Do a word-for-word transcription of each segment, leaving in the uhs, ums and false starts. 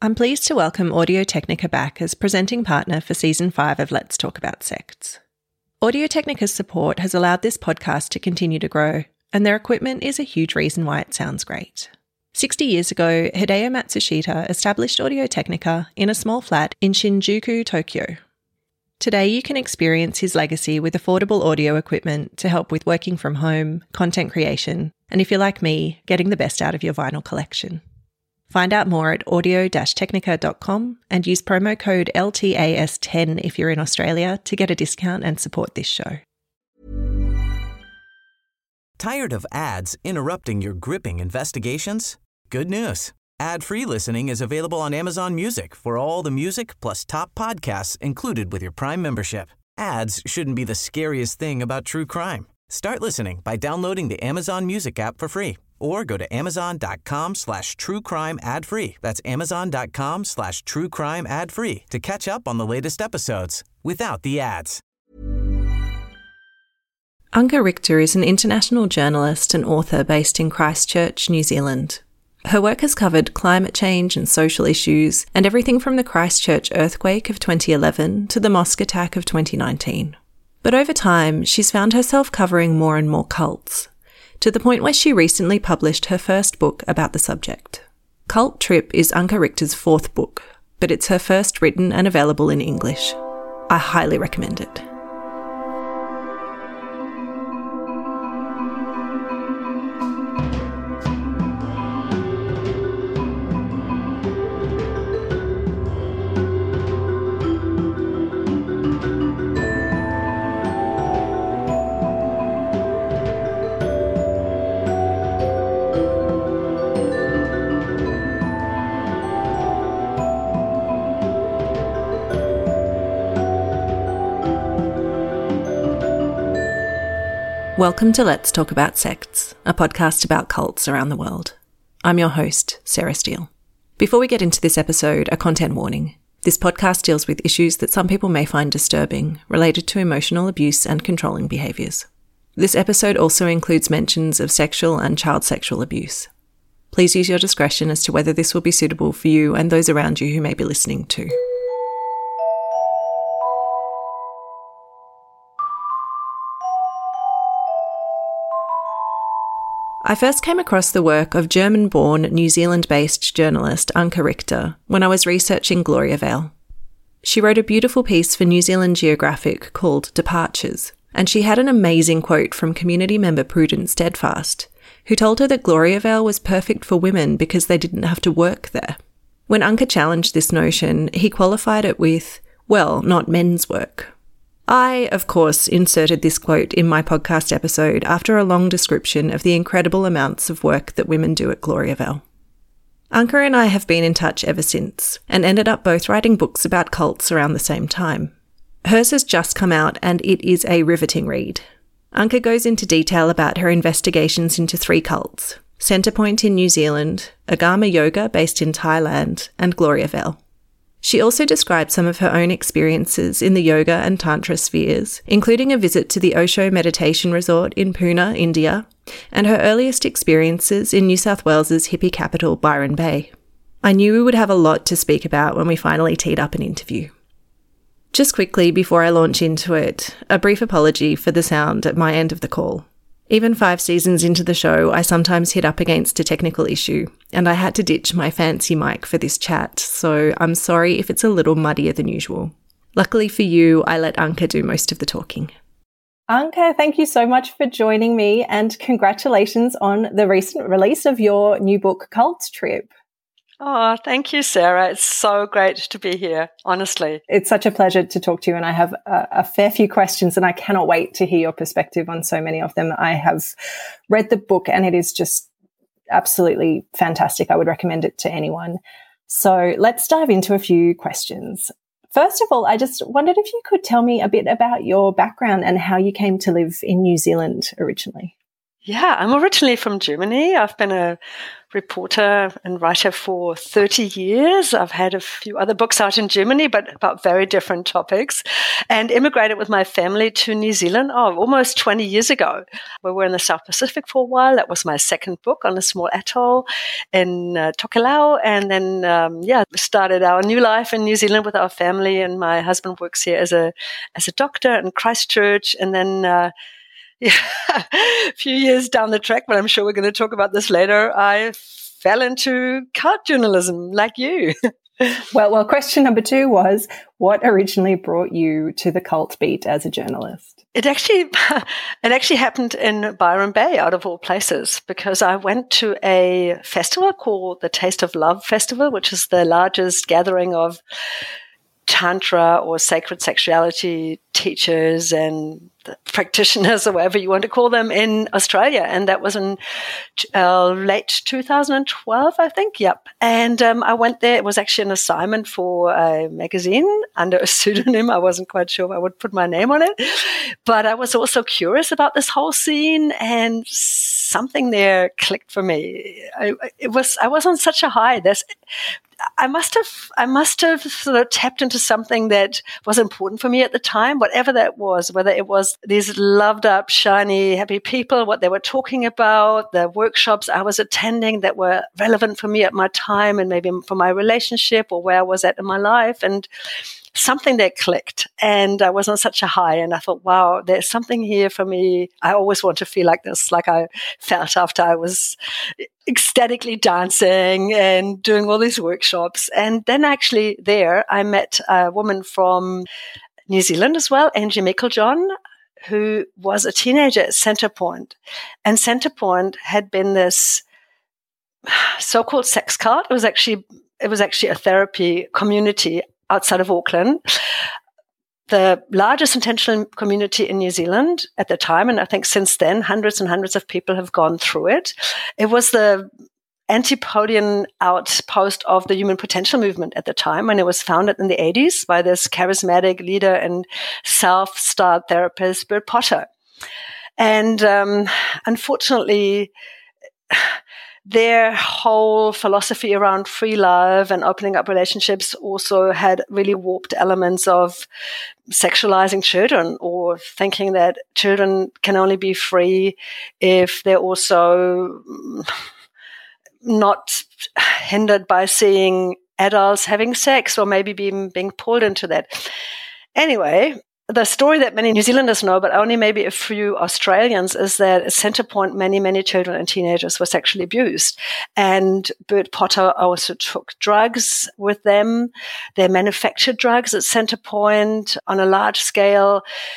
I'm pleased to welcome Audio-Technica back as presenting partner for Season five of Let's Talk About Sects. Audio-Technica's support has allowed this podcast to continue to grow, and their equipment is a huge reason why it sounds great. Sixty years ago, Hideo Matsushita established Audio-Technica in a small flat in Shinjuku, Tokyo. Today you can experience his legacy with affordable audio equipment to help with working from home, content creation, and if you're like me, getting the best out of your vinyl collection. Find out more at audio dash technica dot com and use promo code L T A S ten if you're in Australia to get a discount and support this show. Tired of ads interrupting your gripping investigations? Good news. Ad-free listening is available on Amazon Music for all the music plus top podcasts included with your Prime membership. Ads shouldn't be the scariest thing about true crime. Start listening by downloading the Amazon Music app for free or go to amazon.com slash true crime ad free. That's amazon.com slash true crime ad free to catch up on the latest episodes without the ads. Anke Richter is an international journalist and author based in Christchurch, New Zealand. Her work has covered climate change and social issues and everything from the Christchurch earthquake of twenty eleven to the mosque attack of twenty nineteen. But over time, she's found herself covering more and more cults, to the point where she recently published her first book about the subject. Cult Trip is Anke Richter's fourth book, but it's her first written and available in English. I highly recommend it. Welcome to Let's Talk About Sects, a podcast about cults around the world. I'm your host, Sarah Steele. Before we get into this episode, a content warning. This podcast deals with issues that some people may find disturbing, related to emotional abuse and controlling behaviours. This episode also includes mentions of sexual and child sexual abuse. Please use your discretion as to whether this will be suitable for you and those around you who may be listening too. I first came across the work of German-born, New Zealand-based journalist Anke Richter when I was researching Gloria Vale. She wrote a beautiful piece for New Zealand Geographic called Departures, and she had an amazing quote from community member Prudence Steadfast, who told her that Gloria Vale was perfect for women because they didn't have to work there. When Anke challenged this notion, he qualified it with, well, not men's work. I, of course, inserted this quote in my podcast episode after a long description of the incredible amounts of work that women do at Gloria Vale. Anke and I have been in touch ever since, and ended up both writing books about cults around the same time. Hers has just come out and it is a riveting read. Anke goes into detail about her investigations into three cults: Centrepoint in New Zealand, Agama Yoga based in Thailand, and Gloria Vale. She also described some of her own experiences in the yoga and tantra spheres, including a visit to the Osho Meditation Resort in Pune, India, and her earliest experiences in New South Wales's hippie capital, Byron Bay. I knew we would have a lot to speak about when we finally teed up an interview. Just quickly, before I launch into it, a brief apology for the sound at my end of the call. Even five seasons into the show, I sometimes hit up against a technical issue, and I had to ditch my fancy mic for this chat, so I'm sorry if it's a little muddier than usual. Luckily for you, I let Anke do most of the talking. Anke, thank you so much for joining me, and congratulations on the recent release of your new book, Cult Trip. Oh, thank you, Sarah. It's so great to be here, honestly. It's such a pleasure to talk to you, and I have a, a fair few questions, and I cannot wait to hear your perspective on so many of them. I have read the book, and it is just absolutely fantastic. I would recommend it to anyone. So let's dive into a few questions. First of all, I just wondered if you could tell me a bit about your background and how you came to live in New Zealand originally. Yeah, I'm originally from Germany. I've been a reporter and writer for thirty years. I've had a few other books out in Germany, but about very different topics, and immigrated with my family to New Zealand, oh, almost twenty years ago. We were in the South Pacific for a while. That was my second book on a small atoll in uh, Tokelau. And then, um, yeah, started our new life in New Zealand with our family. And my husband works here as a, as a doctor in Christchurch. And then, uh, Yeah, a few years down the track, but I'm sure we're going to talk about this later, I fell into cult journalism like you. well, well, question number two was, what originally brought you to the cult beat as a journalist? It actually, it actually happened in Byron Bay, out of all places, because I went to a festival called the Taste of Love Festival, which is the largest gathering of Tantra or sacred sexuality teachers and practitioners, or whatever you want to call them, in Australia. And that was in uh, late two thousand twelve, I think. Yep. And um, I went there. It was actually an assignment for a magazine under a pseudonym. I wasn't quite sure if I would put my name on it. But I was also curious about this whole scene, and something there clicked for me. I, it was, I was on such a high. There's, I must have, I must have sort of tapped into something that was important for me at the time, whatever that was, whether it was these loved up, shiny, happy people, what they were talking about, the workshops I was attending that were relevant for me at my time and maybe for my relationship or where I was at in my life. And something that clicked, and I was on such a high, and I thought, wow, there's something here for me. I always want to feel like this, like I felt after I was ecstatically dancing and doing all these workshops. And then actually there, I met a woman from New Zealand as well, Angie Meiklejohn, who was a teenager at Centrepoint. And Centrepoint had been this so-called sex cult. It was actually, it was actually a therapy community outside of Auckland, the largest intentional community in New Zealand at the time. And I think since then, hundreds and hundreds of people have gone through it. It was the antipodean outpost of the human potential movement at the time, when it was founded in the eighties by this charismatic leader and self-styled therapist, Bert Potter. And um, unfortunately, their whole philosophy around free love and opening up relationships also had really warped elements of sexualizing children, or thinking that children can only be free if they're also not hindered by seeing adults having sex, or maybe being, being pulled into that. Anyway, the story that many New Zealanders know, but only maybe a few Australians, is that at Centrepoint, many, many children and teenagers were sexually abused. And Bert Potter also took drugs with them. They manufactured drugs at Centrepoint on a large scale.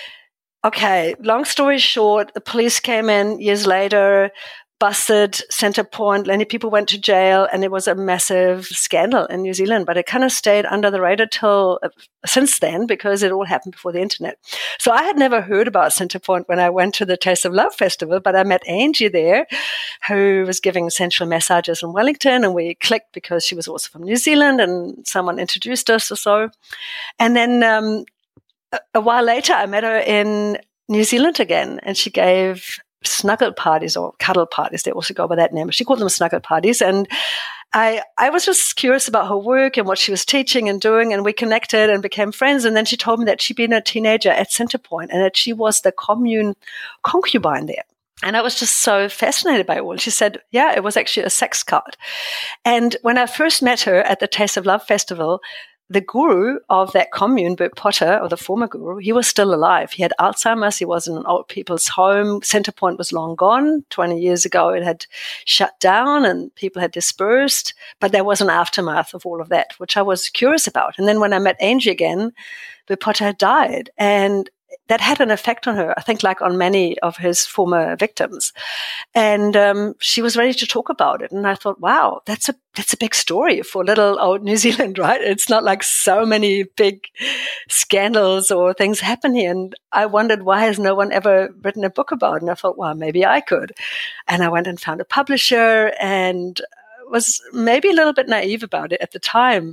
Okay, long story short, the police came in years later, busted Centrepoint, many people went to jail, and it was a massive scandal in New Zealand. But it kind of stayed under the radar till uh, since then, because it all happened before the internet. So I had never heard about Centrepoint when I went to the Taste of Love Festival, but I met Angie there, who was giving sensual massages in Wellington, and we clicked because she was also from New Zealand, and someone introduced us or so. And then um, a, a while later, I met her in New Zealand again, and she gave snuggle parties, or cuddle parties. They also go by that name. She called them snuggle parties. And I, I was just curious about her work and what she was teaching and doing. And we connected and became friends. And then she told me that she'd been a teenager at Centrepoint, and that she was the commune concubine there. And I was just so fascinated by it all. And she said, yeah, it was actually a sex cult. And when I first met her at the Taste of Love Festival, the guru of that commune, Bert Potter, or the former guru, he was still alive. He had Alzheimer's. He was in an old people's home. Centrepoint was long gone. twenty years ago, it had shut down and people had dispersed. But there was an aftermath of all of that, which I was curious about. And then when I met Angie again, Bert Potter had died. And that had an effect on her, I think, like on many of his former victims. And um, she was ready to talk about it. And I thought, wow, that's a that's a big story for little old New Zealand, right? It's not like so many big scandals or things happen here. And I wondered, why has no one ever written a book about it? And I thought, well, maybe I could. And I went and found a publisher, and was maybe a little bit naive about it at the time.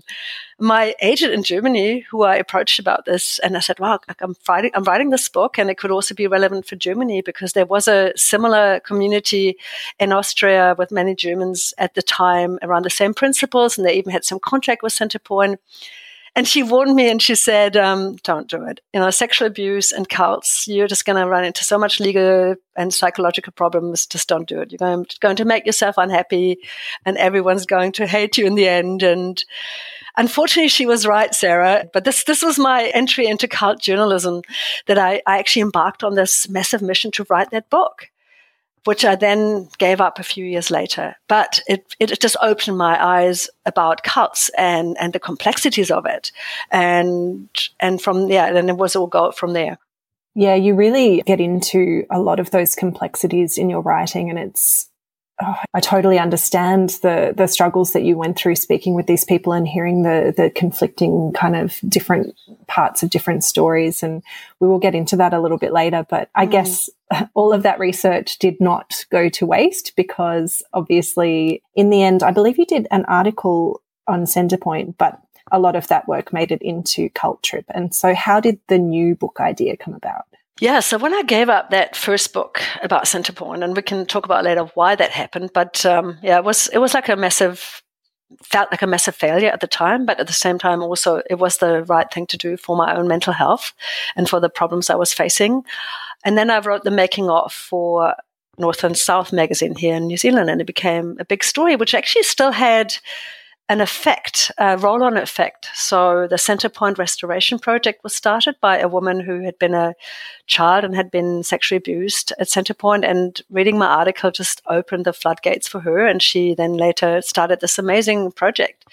My agent in Germany, who I approached about this, and I said, wow, I'm writing, I'm writing this book, and it could also be relevant for Germany because there was a similar community in Austria with many Germans at the time around the same principles, and they even had some contact with Centerpoint. And she warned me and she said, um, don't do it. You know, sexual abuse and cults, you're just going to run into so much legal and psychological problems. Just don't do it. You're going, going to make yourself unhappy and everyone's going to hate you in the end. And unfortunately, she was right, Sarah. But this this was my entry into cult journalism, that I, I actually embarked on this massive mission to write that book, which I then gave up a few years later. But it, it just opened my eyes about cults and, and the complexities of it. And, and from, yeah, then it was all go from there. Yeah, you really get into a lot of those complexities in your writing, and it's, oh, I totally understand the the struggles that you went through speaking with these people and hearing the the conflicting kind of different parts of different stories. And we will get into that a little bit later. But I mm. guess all of that research did not go to waste, because obviously in the end, I believe you did an article on Centerpoint, but a lot of that work made it into Cult Trip. And so how did the new book idea come about? Yeah, so when I gave up that first book about Centerpoint, and we can talk about later why that happened, but um, yeah, it was it was like a massive, felt like a massive failure at the time, but at the same time also it was the right thing to do for my own mental health and for the problems I was facing. And then I wrote the making of for North and South magazine here in New Zealand, and it became a big story, which actually still had an effect, a roll-on effect. So the Centerpoint Restoration Project was started by a woman who had been a child and had been sexually abused at Centerpoint, and reading my article just opened the floodgates for her, and she then later started this amazing project.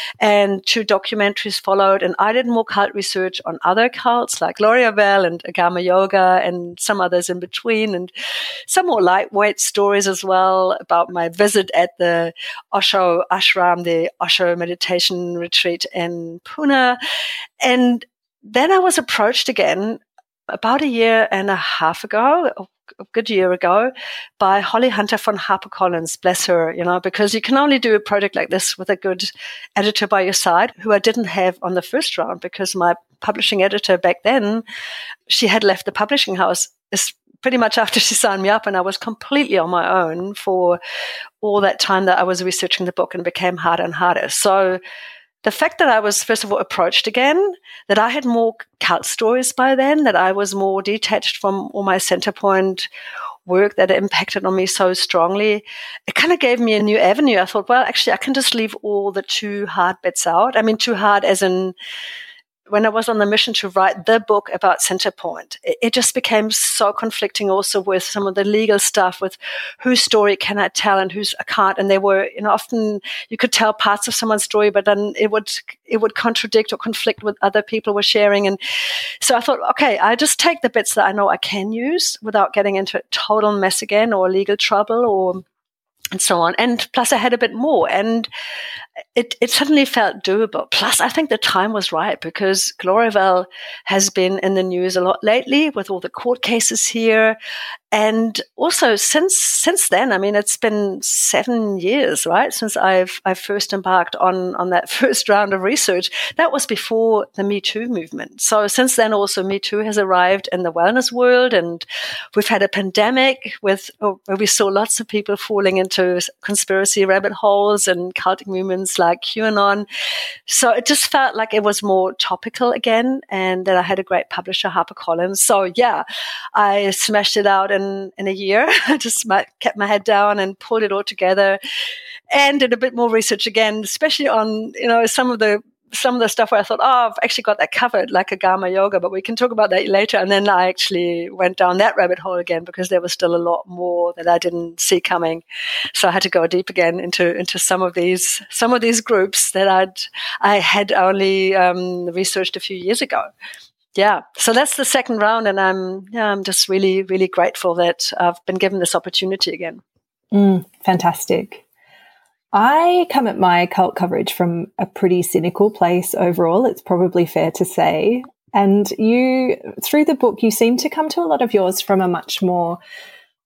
And two documentaries followed, and I did more cult research on other cults like Gloriavel and Agama Yoga and some others in between, and some more lightweight stories as well about my visit at the Osho Ashram, the Osho meditation retreat in Pune. And then I was approached again about a year and a half ago, a good year ago, by Holly Hunter von HarperCollins, bless her, you know, because you can only do a project like this with a good editor by your side, who I didn't have on the first round, because my publishing editor back then, she had left the publishing house pretty much after she signed me up, and I was completely on my own for all that time that I was researching the book, and it became harder and harder. So the fact that I was, first of all, approached again, that I had more cult stories by then, that I was more detached from all my Centerpoint work that impacted on me so strongly, it kind of gave me a new avenue. I thought, well, actually, I can just leave all the too hard bits out. I mean, too hard as in, when I was on the mission to write the book about Centerpoint, it, it just became so conflicting also with some of the legal stuff, with whose story can I tell and whose I can't. And they were, you know, often you could tell parts of someone's story, but then it would, it would contradict or conflict with other people were sharing. And so I thought, okay, I just take the bits that I know I can use without getting into a total mess again, or legal trouble, or and so on. And plus I had a bit more, and it, it suddenly felt doable. Plus I think the time was right, because Gloriavel has been in the news a lot lately with all the court cases here. And also since, since then, I mean, it's been seven years, right? Since I've, I first embarked on, on that first round of research. That was before the Me Too movement. So since then also Me Too has arrived in the wellness world, and we've had a pandemic with, where we saw lots of people falling into conspiracy rabbit holes and cultic movements like QAnon. So it just felt like it was more topical again, and that I had a great publisher, HarperCollins. So yeah, I smashed it out in, in a year. I just my, kept my head down and pulled it all together, and did a bit more research again, especially on, you know, some of the some of the stuff where I thought, oh, I've actually got that covered, like Agama Yoga, but we can talk about that later. And then I actually went down that rabbit hole again, because there was still a lot more that I didn't see coming. So I had to go deep again into into some of these some of these groups that I'd I had only um, researched a few years ago. Yeah, so that's the second round, and I'm yeah, I'm just really really grateful that I've been given this opportunity again. Mm, fantastic. I come at my cult coverage from a pretty cynical place overall, it's probably fair to say. And you, through the book, you seem to come to a lot of yours from a much more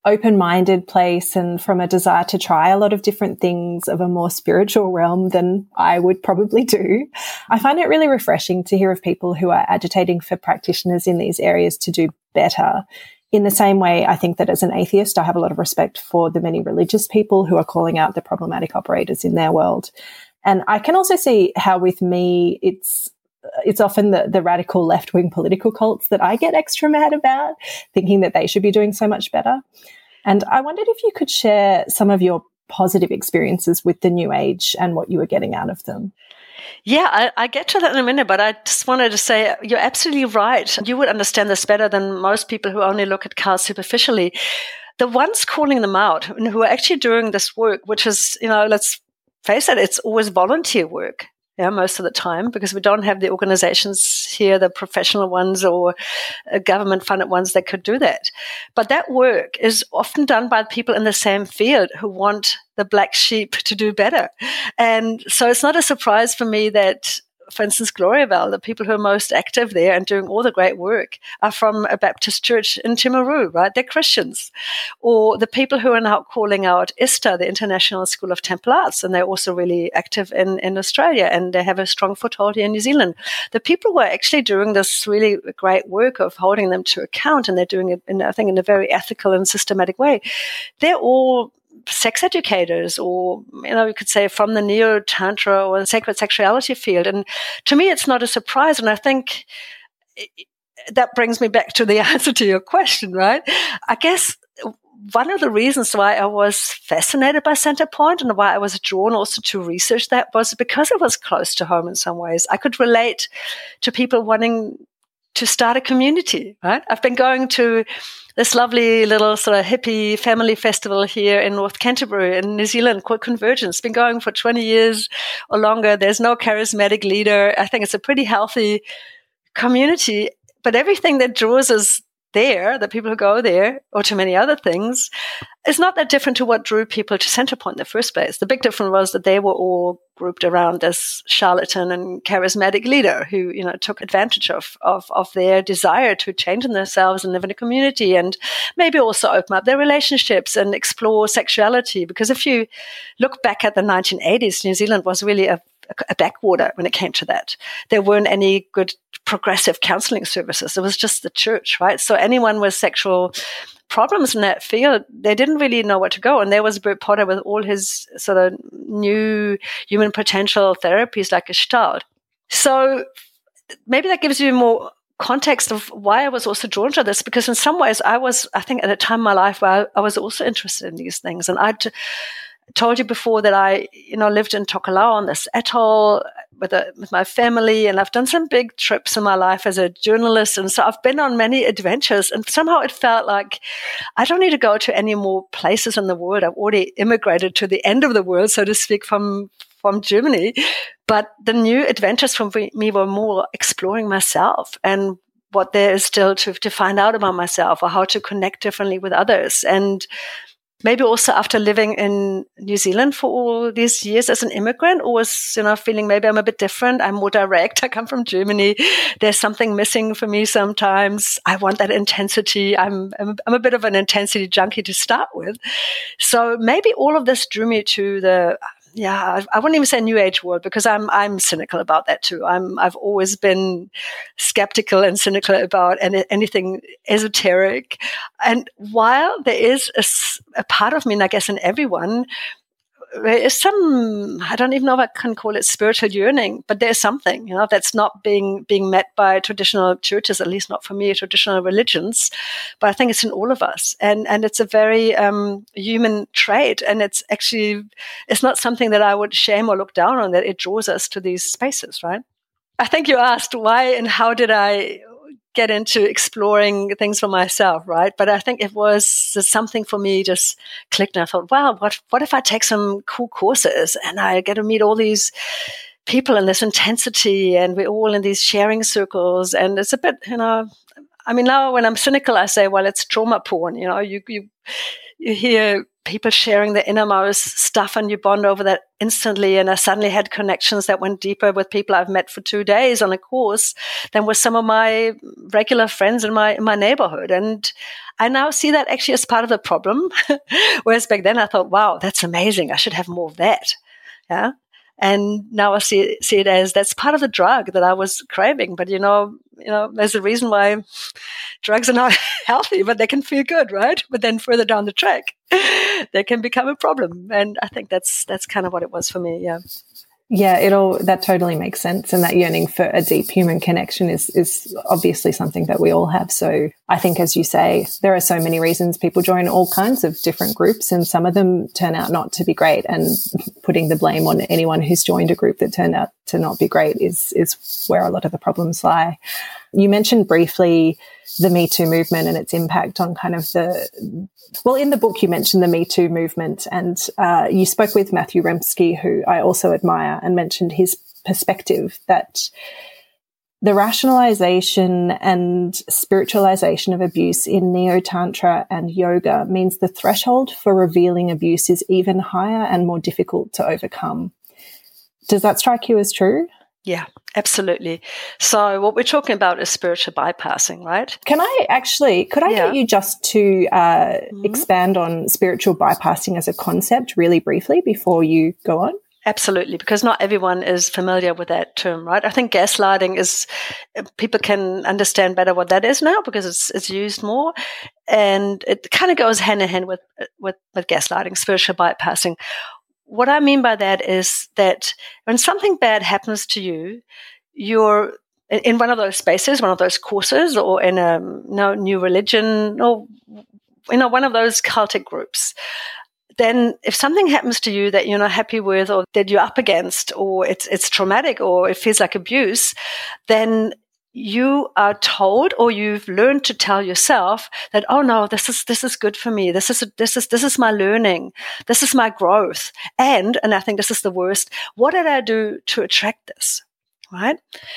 open-minded place and from a desire to try a lot of different things of a more spiritual realm than I would probably do. I find it really refreshing to hear of people who are agitating for practitioners in these areas to do better. In the same way, I think that as an atheist, I have a lot of respect for the many religious people who are calling out the problematic operators in their world. And I can also see how with me, it's it's often the, the radical left-wing political cults that I get extra mad about, thinking that they should be doing so much better. And I wondered if you could share some of your positive experiences with the New Age and what you were getting out of them. Yeah, I, I get to that in a minute, but I just wanted to say you're absolutely right. You would understand this better than most people who only look at cults superficially. The ones calling them out and who are actually doing this work, which is, you know, let's face it, it's always volunteer work. Yeah, most of the time, because we don't have the organizations here, the professional ones or uh, government-funded ones that could do that. But that work is often done by people in the same field who want the black sheep to do better. And so it's not a surprise for me that, for instance, Gloriavale, the people who are most active there and doing all the great work are from a Baptist church in Timaru, right? They're Christians. Or the people who are now calling out ISTA, the International School of Temple Arts, and they're also really active in, in Australia, and they have a strong foothold here in New Zealand. The people who are actually doing this really great work of holding them to account, and they're doing it, in, I think, in a very ethical and systematic way, they're all sex educators, or, you know, you could say from the neo-tantra or sacred sexuality field. And to me, it's not a surprise. And I think it, that brings me back to the answer to your question, right? I guess one of the reasons why I was fascinated by Centrepoint and why I was drawn also to research that was because it was close to home in some ways. I could relate to people wanting to start a community, right? I've been going to this lovely little sort of hippie family festival here in North Canterbury in New Zealand called Convergence. It's been going for twenty years or longer. There's no charismatic leader. I think it's a pretty healthy community, but everything that draws us there, the people who go there, or to many other things, is not that different to what drew people to Centrepoint in the first place. The big difference was that they were all grouped around this charlatan and charismatic leader who, you know, took advantage of, of, of their desire to change in themselves and live in a community, and maybe also open up their relationships and explore sexuality. Because if you look back at the nineteen eighties, New Zealand was really a a backwater when it came to that. There weren't any good progressive counseling services. It was just the church, right? So anyone with sexual problems in that field, they didn't really know where to go. And there was Bert Potter with all his sort of new human potential therapies like Gestalt. So maybe that gives you more context of why I was also drawn to this, because in some ways I was, I think at a time in my life where I, I was also interested in these things. And I'd told you before that I, you know, lived in Tokelau on this atoll with a, with my family, and I've done some big trips in my life as a journalist, and so I've been on many adventures, and somehow it felt like I don't need to go to any more places in the world. I've already immigrated to the end of the world, so to speak, from from Germany. But the new adventures for me were more exploring myself and what there is still to to find out about myself, or how to connect differently with others. And maybe also after living in New Zealand for all these years as an immigrant, always, you know, feeling maybe I'm a bit different. I'm more direct. I come from Germany. There's something missing for me sometimes. I want that intensity. I'm, I'm, I'm a bit of an intensity junkie to start with. So maybe all of this drew me to the, yeah, I wouldn't even say New Age world, because I'm I'm cynical about that too. I'm I've always been skeptical and cynical about any, anything esoteric. And while there is a, a part of me, and I guess in everyone, there is some, I don't even know if I can call it spiritual yearning, but there's something, you know, that's not being being met by traditional churches, at least not for me, traditional religions. But I think it's in all of us. And and it's a very um, human trait. And it's actually, it's not something that I would shame or look down on, that it draws us to these spaces, right? I think you asked why and how did I get into exploring things for myself, right? But I think it was something for me just clicked, and I thought, wow, what what if I take some cool courses and I get to meet all these people in this intensity, and we're all in these sharing circles, and it's a bit, you know, I mean, now when I'm cynical, I say, well, it's trauma porn, you know, you you you hear people sharing their innermost stuff and you bond over that instantly. And I suddenly had connections that went deeper with people I've met for two days on a course than with some of my regular friends in my in my neighborhood. And I now see that actually as part of the problem. Whereas back then I thought, wow, that's amazing. I should have more of that. Yeah. And now I see see it as that's part of the drug that I was craving. But you know, you know, there's a reason why drugs are not healthy, but they can feel good, right? But then further down the track, they can become a problem. And I think that's that's kind of what it was for me. Yeah. Yeah, it all that totally makes sense, and that yearning for a deep human connection is is obviously something that we all have. So I think, as you say, there are so many reasons people join all kinds of different groups, and some of them turn out not to be great. And putting the blame on anyone who's joined a group that turned out to not be great is is where a lot of the problems lie. You mentioned briefly the Me Too movement and its impact on kind of the, well, in the book you mentioned the Me Too movement, and uh, you spoke with Matthew Remski, who I also admire, and mentioned his perspective that the rationalization and spiritualization of abuse in Neo-Tantra and yoga means the threshold for revealing abuse is even higher and more difficult to overcome. Does that strike you as true? Yeah, absolutely. So what we're talking about is spiritual bypassing, right? Can I actually, could I yeah. get you just to uh, mm-hmm. expand on spiritual bypassing as a concept really briefly before you go on? Absolutely, because not everyone is familiar with that term, right? I think gaslighting is, people can understand better what that is now because it's it's used more. And it kind of goes hand in hand with, with, with gaslighting, spiritual bypassing. What I mean by that is that when something bad happens to you, you're in one of those spaces, one of those courses, or in a you know, new religion, or you know, one of those cultic groups. Then if something happens to you that you're not happy with, or that you're up against, or it's it's traumatic, or it feels like abuse, then you are told, or you've learned to tell yourself that, oh no, this is this is good for me. This is this is this is my learning. This is my growth. And and I think this is the worst. What did I do to attract this? Right?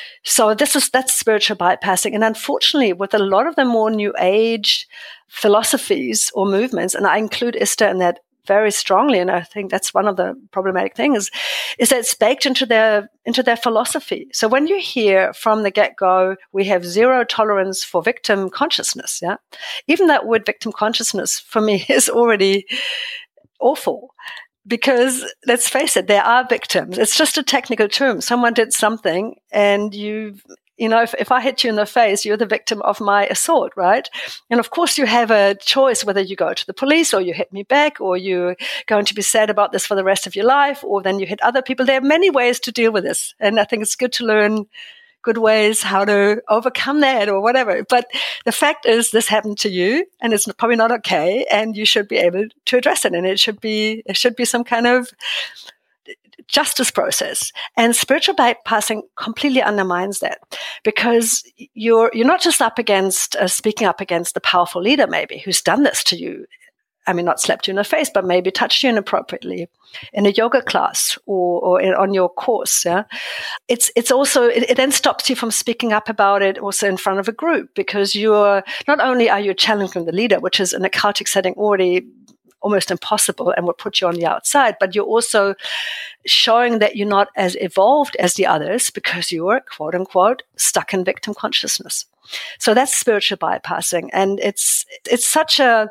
So this is that's spiritual bypassing. And unfortunately, with a lot of the more new age philosophies or movements, and I include ISTA in that very strongly, and I think that's one of the problematic things, is that it's baked into their into their philosophy. So when you hear from the get-go, we have zero tolerance for victim consciousness, yeah, even that word victim consciousness for me is already awful. Because let's face it, there are victims. It's just a technical term. Someone did something, and you, you know, if, if I hit you in the face, you're the victim of my assault, right? And of course, you have a choice whether you go to the police or you hit me back, or you're going to be sad about this for the rest of your life, or then you hit other people. There are many ways to deal with this, and I think it's good to learn good ways how to overcome that or whatever. But the fact is, this happened to you, and it's probably not okay, and you should be able to address it, and it should be it should be some kind of justice process. And spiritual bypassing completely undermines that, because you're you're not just up against uh, speaking up against the powerful leader, maybe, who's done this to you. I mean, not slapped you in the face, but maybe touched you inappropriately in a yoga class or, or in, on your course. Yeah, it's it's also it, it then stops you from speaking up about it also in front of a group, because you're not only are you challenging the leader, which is in a cultic setting already almost impossible and would put you on the outside, but you're also showing that you're not as evolved as the others because you're, quote unquote, stuck in victim consciousness. So that's spiritual bypassing, and it's it's such a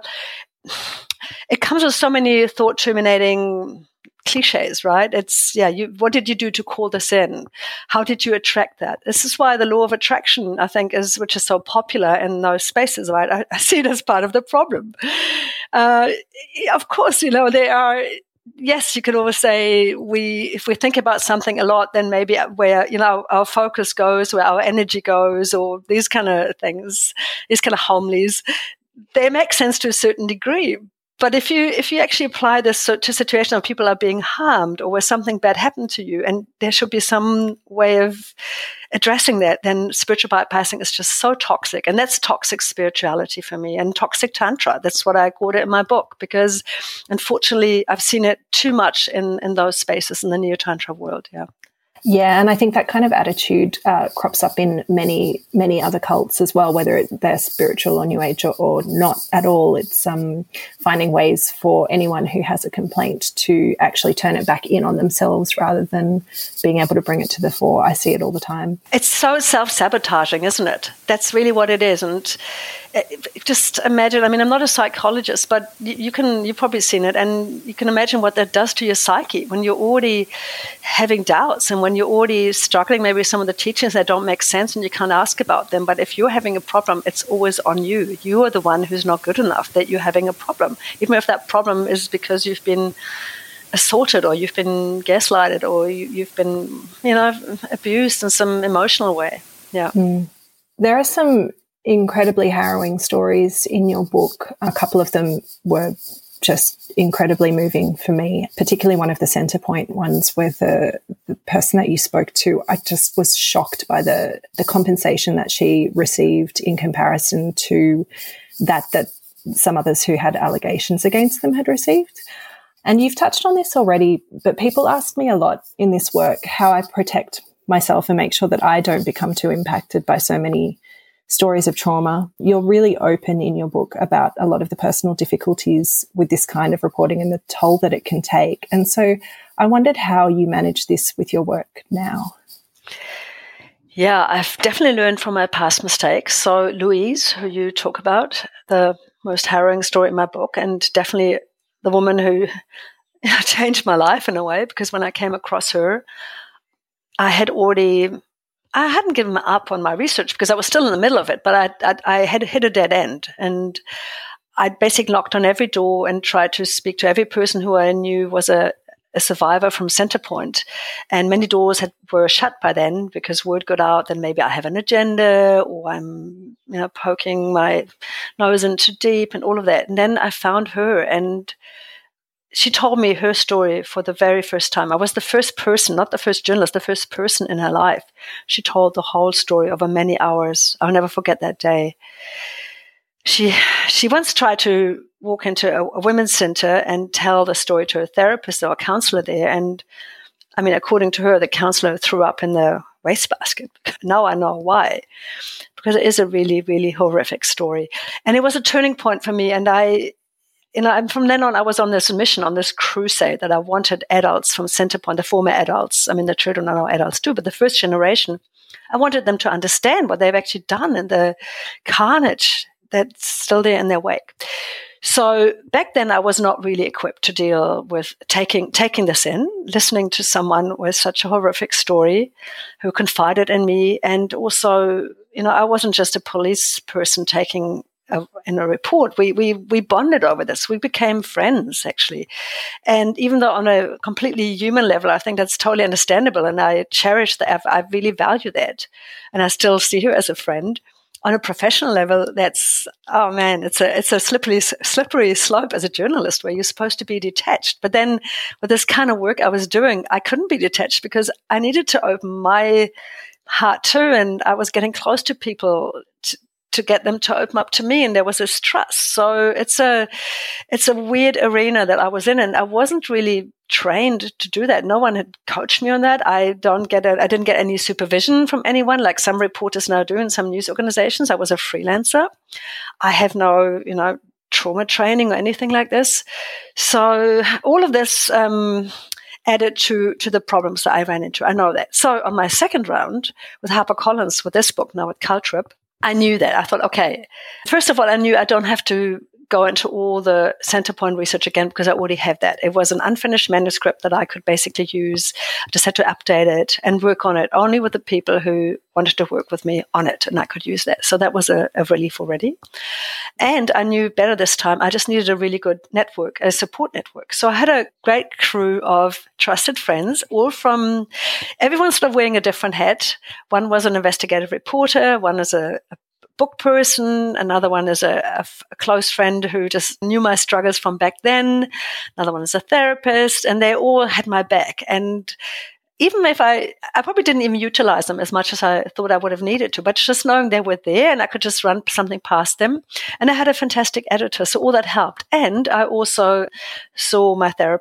it comes with so many thought terminating cliches, right? It's, yeah, you, what did you do to call this in? How did you attract that? This is why the law of attraction, I think, is, which is so popular in those spaces, right? I, I see it as part of the problem. Uh, of course, you know, there are, yes, you could always say we, if we think about something a lot, then maybe where, you know, our focus goes, where our energy goes, or these kind of things, these kind of homilies, they make sense to a certain degree. But if you if you actually apply this to a situation where people are being harmed, or where something bad happened to you, and there should be some way of addressing that, then spiritual bypassing is just so toxic. And that's toxic spirituality for me, and toxic tantra. That's what I called it in my book, because unfortunately I've seen it too much in, in those spaces in the neo-tantra world. Yeah. Yeah, and I think that kind of attitude uh, crops up in many, many other cults as well, whether it, they're spiritual or New Age or, or not at all. It's um, finding ways for anyone who has a complaint to actually turn it back in on themselves rather than being able to bring it to the fore. I see it all the time. It's so self-sabotaging, isn't it? That's really what it is. And just imagine, I mean, I'm not a psychologist, but you, you can, you've probably seen it, and you can imagine what that does to your psyche when you're already having doubts and when you're already struggling maybe with some of the teachings that don't make sense and you can't ask about them. But if you're having a problem, it's always on you. You are the one who's not good enough that you're having a problem, even if that problem is because you've been assaulted or you've been gaslighted or you, you've been, you know, abused in some emotional way. Yeah. Mm. There are some incredibly harrowing stories in your book. A couple of them were just incredibly moving for me, particularly one of the center point ones where the, the person that you spoke to, I just was shocked by the, the compensation that she received in comparison to that that some others who had allegations against them had received. And you've touched on this already, but people ask me a lot in this work how I protect myself and make sure that I don't become too impacted by so many stories of trauma. You're really open in your book about a lot of the personal difficulties with this kind of reporting and the toll that it can take. And so I wondered how you manage this with your work now. Yeah, I've definitely learned from my past mistakes. So Louise, who you talk about, the most harrowing story in my book, and definitely the woman who changed my life in a way, because when I came across her, I had already I hadn't given up on my research because I was still in the middle of it, but I, I, I had hit a dead end. And I basically knocked on every door and tried to speak to every person who I knew was a, a survivor from Centrepoint. And many doors had, were shut by then because word got out that maybe I have an agenda or I'm, you know, poking my nose in too deep and all of that. And then I found her, and she told me her story for the very first time. I was the first person, not the first journalist, the first person in her life. She told the whole story over many hours. I'll never forget that day. She she once tried to walk into a, a women's center and tell the story to a therapist or a counselor there. And I mean, according to her, the counselor threw up in the wastebasket. Now I know why. Because it is a really, really horrific story. And it was a turning point for me. And I... You know, and from then on, I was on this mission, on this crusade that I wanted adults from Centrepoint, the former adults, I mean, the children are now adults too, but the first generation, I wanted them to understand what they've actually done and the carnage that's still there in their wake. So back then, I was not really equipped to deal with taking taking this in, listening to someone with such a horrific story who confided in me. And also, you know, I wasn't just a police person taking in a report. We, we, we bonded over this. We became friends, actually. And even though on a completely human level, I think that's totally understandable. And I cherish that. I really value that. And I still see her as a friend. On a professional level, that's, oh man, it's a, it's a slippery, slippery slope as a journalist where you're supposed to be detached. But then with this kind of work I was doing, I couldn't be detached because I needed to open my heart too. And I was getting close to people to, to get them to open up to me, and there was this trust. So it's a it's a weird arena that I was in, and I wasn't really trained to do that. No one had coached me on that. I don't get a, I didn't get any supervision from anyone like some reporters now do in some news organizations. I was a freelancer. I have no, you know, trauma training or anything like this. So all of this um, added to to the problems that I ran into. I know that. So on my second round with HarperCollins, with this book now with Caltrip, I knew that. I thought, okay, first of all, I knew I don't have to go into all the Centrepoint research again because I already have that. It was an unfinished manuscript that I could basically use. I just had to update it and work on it only with the people who wanted to work with me on it, and I could use that. So that was a, a relief already. And I knew better this time. I just needed a really good network, a support network. So I had a great crew of trusted friends, all from, everyone sort of wearing a different hat. One was an investigative reporter, one is a, a book person, another one is a, a, a close friend who just knew my struggles from back then, another one is a therapist, and they all had my back. And even if I, I probably didn't even utilize them as much as I thought I would have needed to, but just knowing they were there and I could just run something past them. And I had a fantastic editor, so all that helped. And I also saw my therapist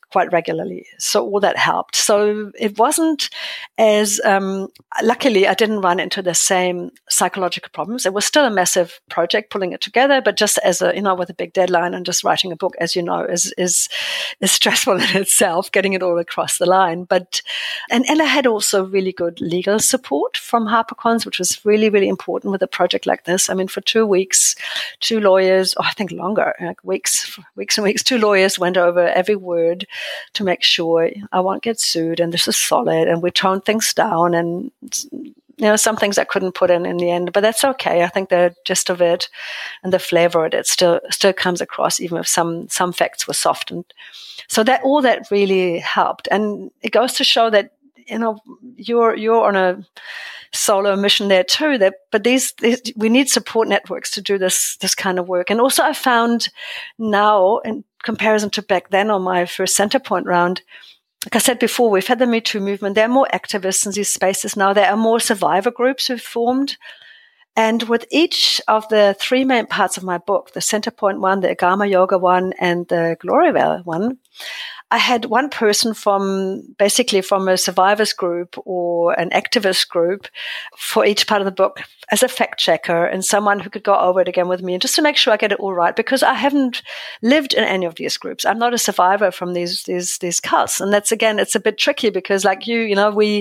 quite regularly. So all that helped. So it wasn't as, um, luckily I didn't run into the same psychological problems. It was still a massive project pulling it together, but just as a, you know, with a big deadline and just writing a book, as you know, is, is, is stressful in itself, getting it all across the line. But, and, and I had also really good legal support from HarperCollins, which was really, really important with a project like this. I mean, for two weeks, two lawyers, oh, I think longer, like weeks, weeks and weeks, two lawyers went over every word to make sure I won't get sued and this is solid, and we toned things down, and you know, some things I couldn't put in in the end, but that's okay. I think the gist of it and the flavor of it still still comes across, even if some some facts were softened. So that all that really helped, and it goes to show that, you know, you're you're on a solo mission there too. That but these, these we need support networks to do this this kind of work. And also I found now, in comparison to back then on my first Centrepoint round, like I said before, we've had the Me Too movement. There are more activists in these spaces now. There are more survivor groups who've formed. And with each of the three main parts of my book, the Centrepoint one, the Agama Yoga one, and the Gloriavale one, I had one person from basically from a survivors group or an activist group for each part of the book as a fact checker, and someone who could go over it again with me, and just to make sure I get it all right, because I haven't lived in any of these groups. I'm not a survivor from these these these cults, and that's again, it's a bit tricky because, like you, you know, we.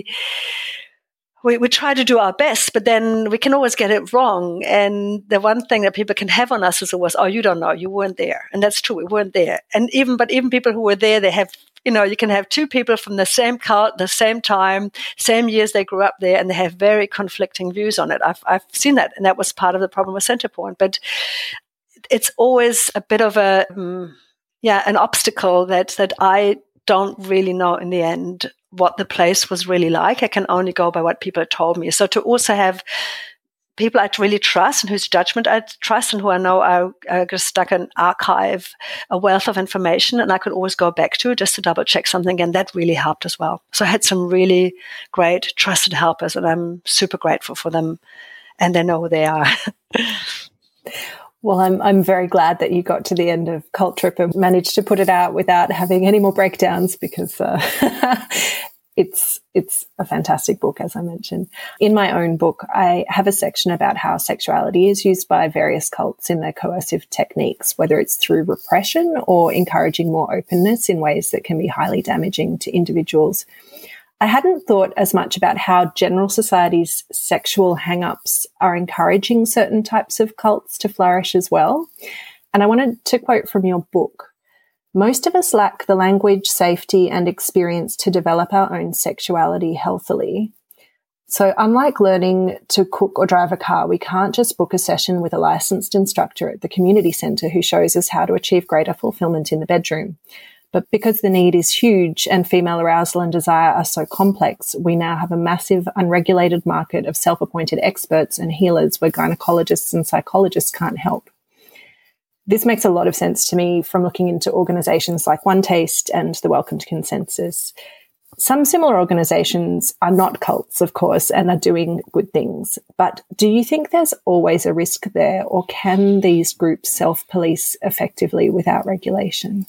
We, we try to do our best, but then we can always get it wrong. And the one thing that people can have on us is always, oh, you don't know, you weren't there. And that's true, we weren't there. And even, but even people who were there, they have, you know, you can have two people from the same cult, the same time, same years they grew up there, and they have very conflicting views on it. I've, I've seen that, and that was part of the problem with Centrepoint. But it's always a bit of a, um, yeah, an obstacle that, that I don't really know in the end what the place was really like. I can only go by what people told me. So to also have people I really trust and whose judgment I trust and who I know are, are just like an archive, a wealth of information, and I could always go back to just to double check something, and that really helped as well. So I had some really great trusted helpers, and I'm super grateful for them, and they know who they are. Well, I'm I'm very glad that you got to the end of Cult Trip and managed to put it out without having any more breakdowns, because uh, it's it's a fantastic book, as I mentioned. In my own book, I have a section about how sexuality is used by various cults in their coercive techniques, whether it's through repression or encouraging more openness in ways that can be highly damaging to individuals. I hadn't thought as much about how general society's sexual hang-ups are encouraging certain types of cults to flourish as well. And I wanted to quote from your book: "Most of us lack the language, safety, and experience to develop our own sexuality healthily. So unlike learning to cook or drive a car, we can't just book a session with a licensed instructor at the community centre who shows us how to achieve greater fulfillment in the bedroom. But because the need is huge and female arousal and desire are so complex, we now have a massive unregulated market of self-appointed experts and healers where gynecologists and psychologists can't help." This makes a lot of sense to me from looking into organisations like One Taste and the Welcome to Consensus. Some similar organisations are not cults, of course, and are doing good things. But do you think there's always a risk there, or can these groups self-police effectively without regulation?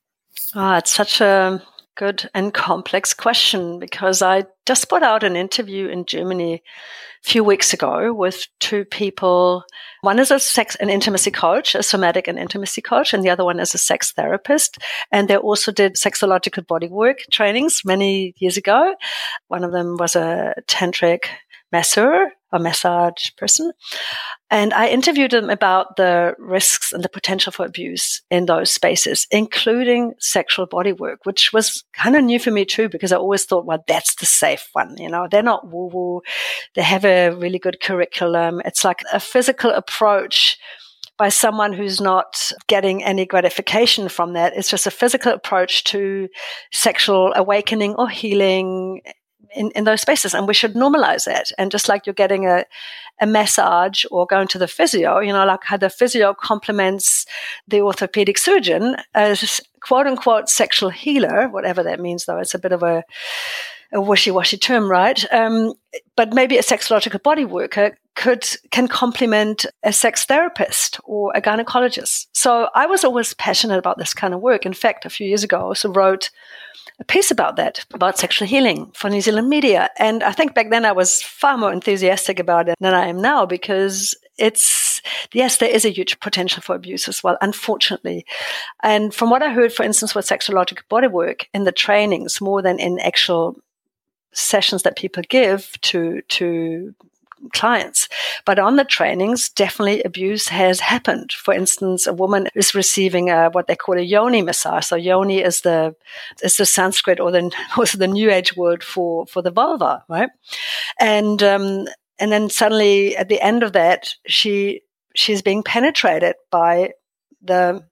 Ah, it's such a good and complex question, because I just put out an interview in Germany a few weeks ago with two people. One is a sex and intimacy coach, a somatic and intimacy coach, and the other one is a sex therapist. And they also did sexological bodywork trainings many years ago. One of them was a tantric masseur, a massage person. And I interviewed them about the risks and the potential for abuse in those spaces, including sexual bodywork, which was kind of new for me too, because I always thought, well, that's the safe one. You know, they're not woo-woo. They have a really good curriculum. It's like a physical approach by someone who's not getting any gratification from that. It's just a physical approach to sexual awakening or healing in, in those spaces. And we should normalize that. And just like you're getting a, a massage or going to the physio, you know, like how the physio complements the orthopedic surgeon as quote unquote sexual healer, whatever that means, though. It's a bit of a, a wishy-washy term, right? Um, but maybe a sexological body worker could can complement a sex therapist or a gynecologist. So I was always passionate about this kind of work. In fact, a few years ago, I also wrote a piece about that, about sexual healing for New Zealand media. And I think back then I was far more enthusiastic about it than I am now, because it's, yes, there is a huge potential for abuse as well, unfortunately. And from what I heard, for instance, with sexological bodywork in the trainings, more than in actual sessions that people give to, to clients. But on the trainings, definitely abuse has happened. For instance, a woman is receiving a, what they call a yoni massage. So yoni is the is the Sanskrit or the also the New Age word for for the vulva, right? And um, and then suddenly at the end of that, she she's being penetrated by the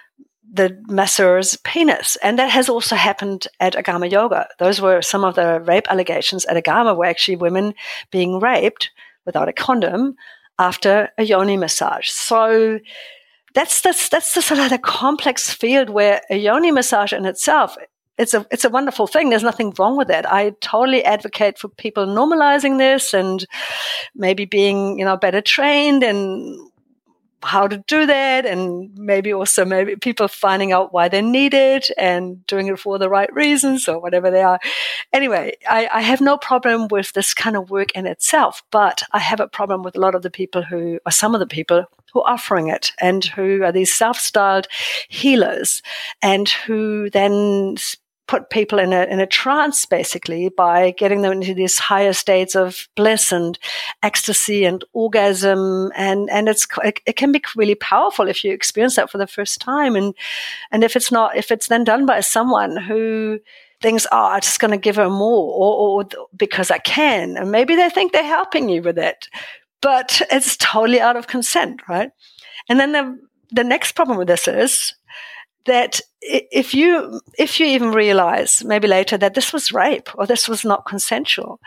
the masseur's penis. And that has also happened at Agama Yoga. Those were some of the rape allegations at Agama, were actually women being raped without a condom after a yoni massage. So that's that's that's the sort of the complex field where a yoni massage in itself, it's a it's a wonderful thing. There's nothing wrong with that. I totally advocate for people normalizing this and maybe being, you know, better trained and how to do that, and maybe also maybe people finding out why they need it and doing it for the right reasons or whatever they are. Anyway, I, I have no problem with this kind of work in itself, but I have a problem with a lot of the people who, or some of the people who are offering it and who are these self-styled healers and who then put people in a in a trance, basically, by getting them into these higher states of bliss and ecstasy and orgasm, and and it's it, it can be really powerful if you experience that for the first time, and and if it's not if it's then done by someone who thinks, oh, I'm just going to give her more, or, or because I can, and maybe they think they're helping you with it, but it's totally out of consent, right? And then the the next problem with this is that if you if you even realize maybe later that this was rape or this was not consensual,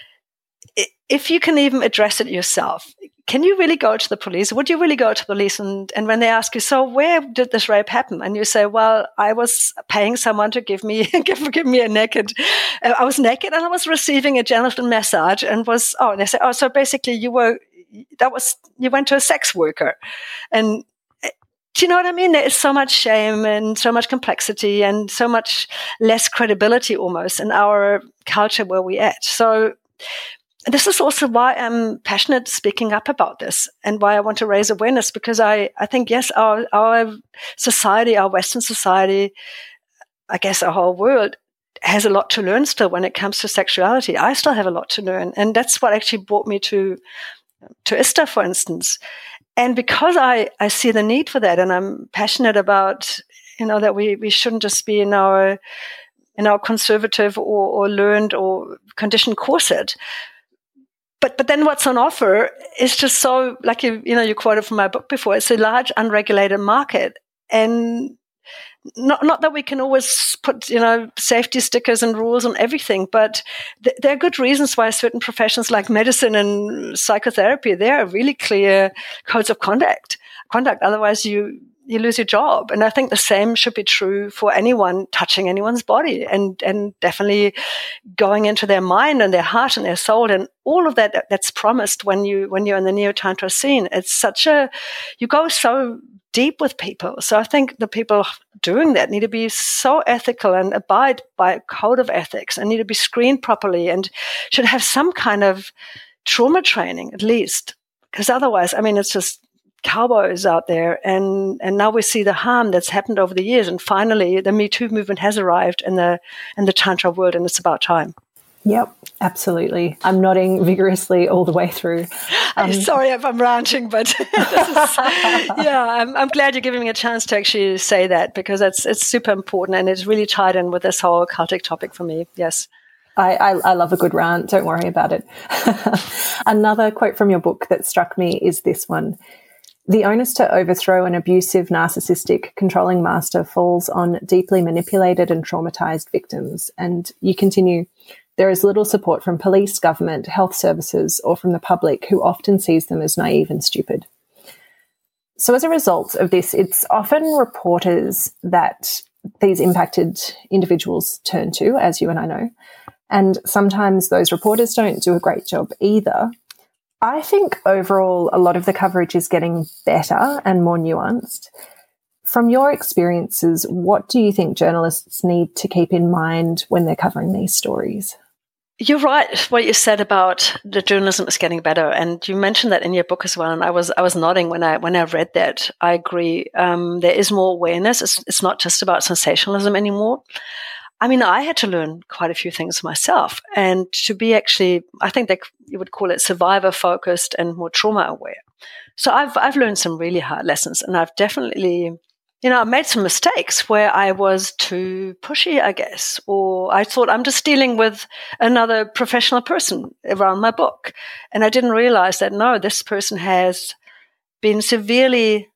if you can even address it yourself, can you really go to the police? Would you really go to the police? And, and when they ask you, so where did this rape happen? And you say, well, I was paying someone to give me give, give me a naked, uh, I was naked and I was receiving a genital massage and was, oh, and they say, oh, so basically you were, that was, you went to a sex worker. And do you know what I mean? There is so much shame and so much complexity and so much less credibility almost in our culture where we're at. So this is also why I'm passionate speaking up about this and why I want to raise awareness, because I, I think, yes, our, our society, our Western society, I guess our whole world has a lot to learn still when it comes to sexuality. I still have a lot to learn. And that's what actually brought me to, to ISTA, for instance. And because I, I see the need for that, and I'm passionate about, you know, that we, we shouldn't just be in our in our conservative or, or learned or conditioned corset. But but then what's on offer is just so, like you you know you quoted from my book before, it's a large unregulated market, and not not that we can always put, you know, safety stickers and rules on everything, but th- there are good reasons why certain professions like medicine and psychotherapy, there are really clear codes of conduct. Conduct. Otherwise, you you lose your job. And I think the same should be true for anyone touching anyone's body, and and definitely going into their mind and their heart and their soul and all of that that's promised when you when you're in the Neo Tantra scene. It's such a you go so deep with people. So I think the people doing that need to be so ethical and abide by a code of ethics and need to be screened properly and should have some kind of trauma training at least. Because otherwise, I mean, it's just cowboys out there. And, and now we see the harm that's happened over the years. And finally, the Me Too movement has arrived in the, in the Tantra world, and it's about time. Yep, absolutely. I'm nodding vigorously all the way through. Um, Sorry if I'm ranting, but this is, yeah, I'm, I'm glad you're giving me a chance to actually say that, because it's it's super important and it's really tied in with this whole cultic topic for me. Yes. I, I, I love a good rant. Don't worry about it. Another quote from your book that struck me is this one. The onus to overthrow an abusive, narcissistic, controlling master falls on deeply manipulated and traumatized victims. And you continue, there is little support from police, government, health services, or from the public, who often sees them as naive and stupid. So as a result of this, it's often reporters that these impacted individuals turn to, as you and I know. And sometimes those reporters don't do a great job either. I think overall a lot of the coverage is getting better and more nuanced. From your experiences, what do you think journalists need to keep in mind when they're covering these stories? You're right. What you said about the journalism is getting better, and you mentioned that in your book as well. And I was I was nodding when I when I read that. I agree. Um, there is more awareness. It's it's not just about sensationalism anymore. I mean, I had to learn quite a few things myself, and to be actually, I think that you would call it survivor focused and more trauma aware. So I've I've learned some really hard lessons, and I've definitely. You know, I made some mistakes where I was too pushy, I guess, or I thought I'm just dealing with another professional person around my book. And I didn't realize that, no, this person has been severely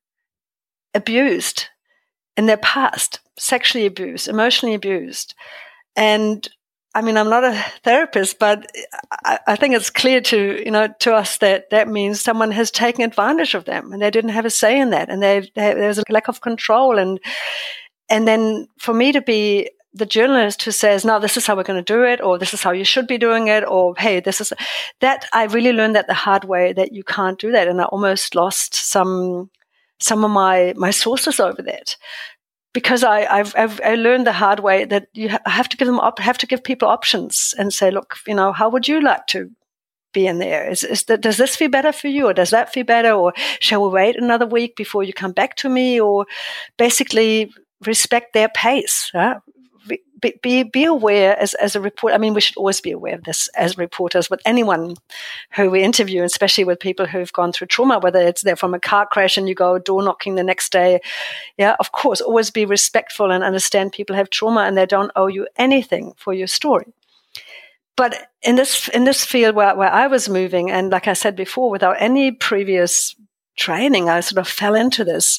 abused in their past, sexually abused, emotionally abused. And I mean, I'm not a therapist, but I, I think it's clear to, you know, to us that that means someone has taken advantage of them and they didn't have a say in that. And they, they, there's a lack of control. And, and then for me to be the journalist who says, no, this is how we're going to do it, or this is how you should be doing it, or, hey, this is that, I really learned that the hard way, that you can't do that. And I almost lost some, some of my, my sources over that. Because I, I've, I've I learned the hard way that you ha- have to give them op- have to give people options and say, look, you know, how would you like to be in there? Is, is that, does this feel better for you, or does that feel better, or shall we wait another week before you come back to me? Or basically respect their pace. Huh? Be, be be aware as as a reporter. I mean, we should always be aware of this as reporters with anyone who we interview, especially with people who've gone through trauma, whether it's they're from a car crash and you go door knocking the next day. Yeah, of course, always be respectful and understand people have trauma and they don't owe you anything for your story. But in this in this field where, where I was moving, and like I said before, without any previous training, I sort of fell into this.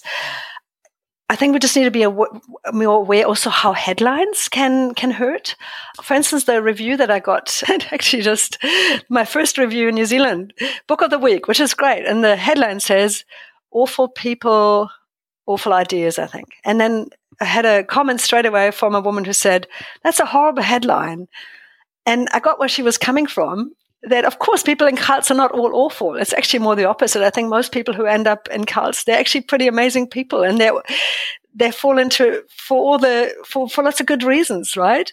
I think we just need to be more aware also how headlines can can hurt. For instance, the review that I got, actually just my first review in New Zealand, Book of the Week, which is great. And the headline says, awful people, awful ideas, I think. And then I had a comment straight away from a woman who said, that's a horrible headline. And I got where she was coming from. That, of course, people in cults are not all awful. It's actually more the opposite. I think most people who end up in cults, they're actually pretty amazing people, and they they fall into for all the for, for lots of good reasons, right?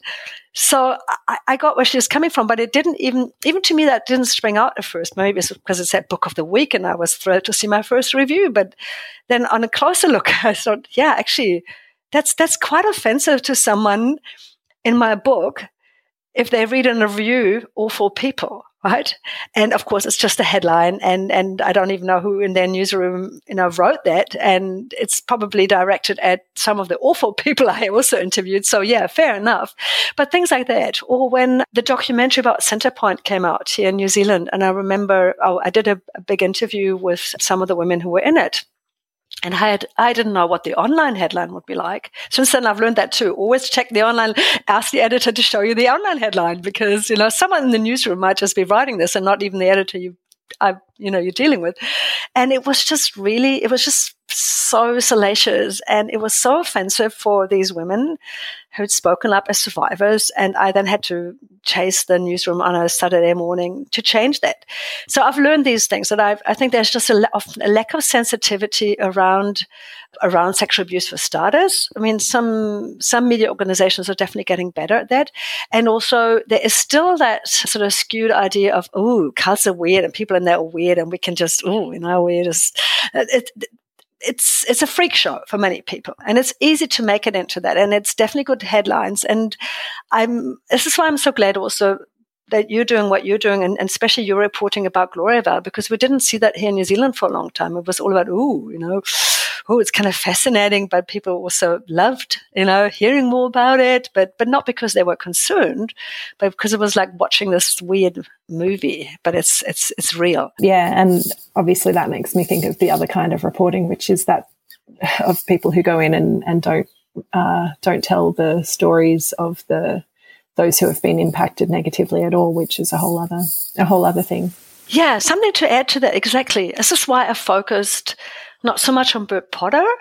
So I, I got where she was coming from, but it didn't even even to me that didn't spring out at first. Maybe it's because it said Book of the Week, and I was thrilled to see my first review. But then on a closer look, I thought, yeah, actually, that's that's quite offensive to someone in my book if they read in a review, awful people. Right. And of course, it's just a headline, and, and I don't even know who in their newsroom, you know, wrote that. And it's probably directed at some of the awful people I also interviewed. So yeah, fair enough. But things like that. Or when the documentary about Centrepoint came out here in New Zealand, and I remember oh, I did a, a big interview with some of the women who were in it. And I had, I didn't know what the online headline would be like. Since then, I've learned that too. Always check the online, ask the editor to show you the online headline, because, you know, someone in the newsroom might just be writing this and not even the editor you, I, you know, you're dealing with. And it was just really, it was just so salacious, and it was so offensive for these women who'd spoken up as survivors. And I then had to chase the newsroom on a Saturday morning to change that. So I've learned these things, that I've, I think there's just a, a lack of sensitivity around around sexual abuse for starters. I mean, some some media organizations are definitely getting better at that. And also there is still that sort of skewed idea of, oh, cults are weird and people in there are weird and we can just, oh, you know, weird is it, it, It's it's a freak show for many people, and it's easy to make it into that, and it's definitely good headlines. And I'm this is why I'm so glad also that you're doing what you're doing, and, and especially you're reporting about Gloriavale, because we didn't see that here in New Zealand for a long time. It was all about, ooh, you know, oh, it's kind of fascinating, but people also loved, you know, hearing more about it, but but not because they were concerned, but because it was like watching this weird movie, but it's it's it's real. Yeah, and obviously that makes me think of the other kind of reporting, which is that of people who go in and, and don't uh, don't tell the stories of the those who have been impacted negatively at all, which is a whole other a whole other thing. Yeah, something to add to that, exactly. This is why I focused not so much on Bert Potter,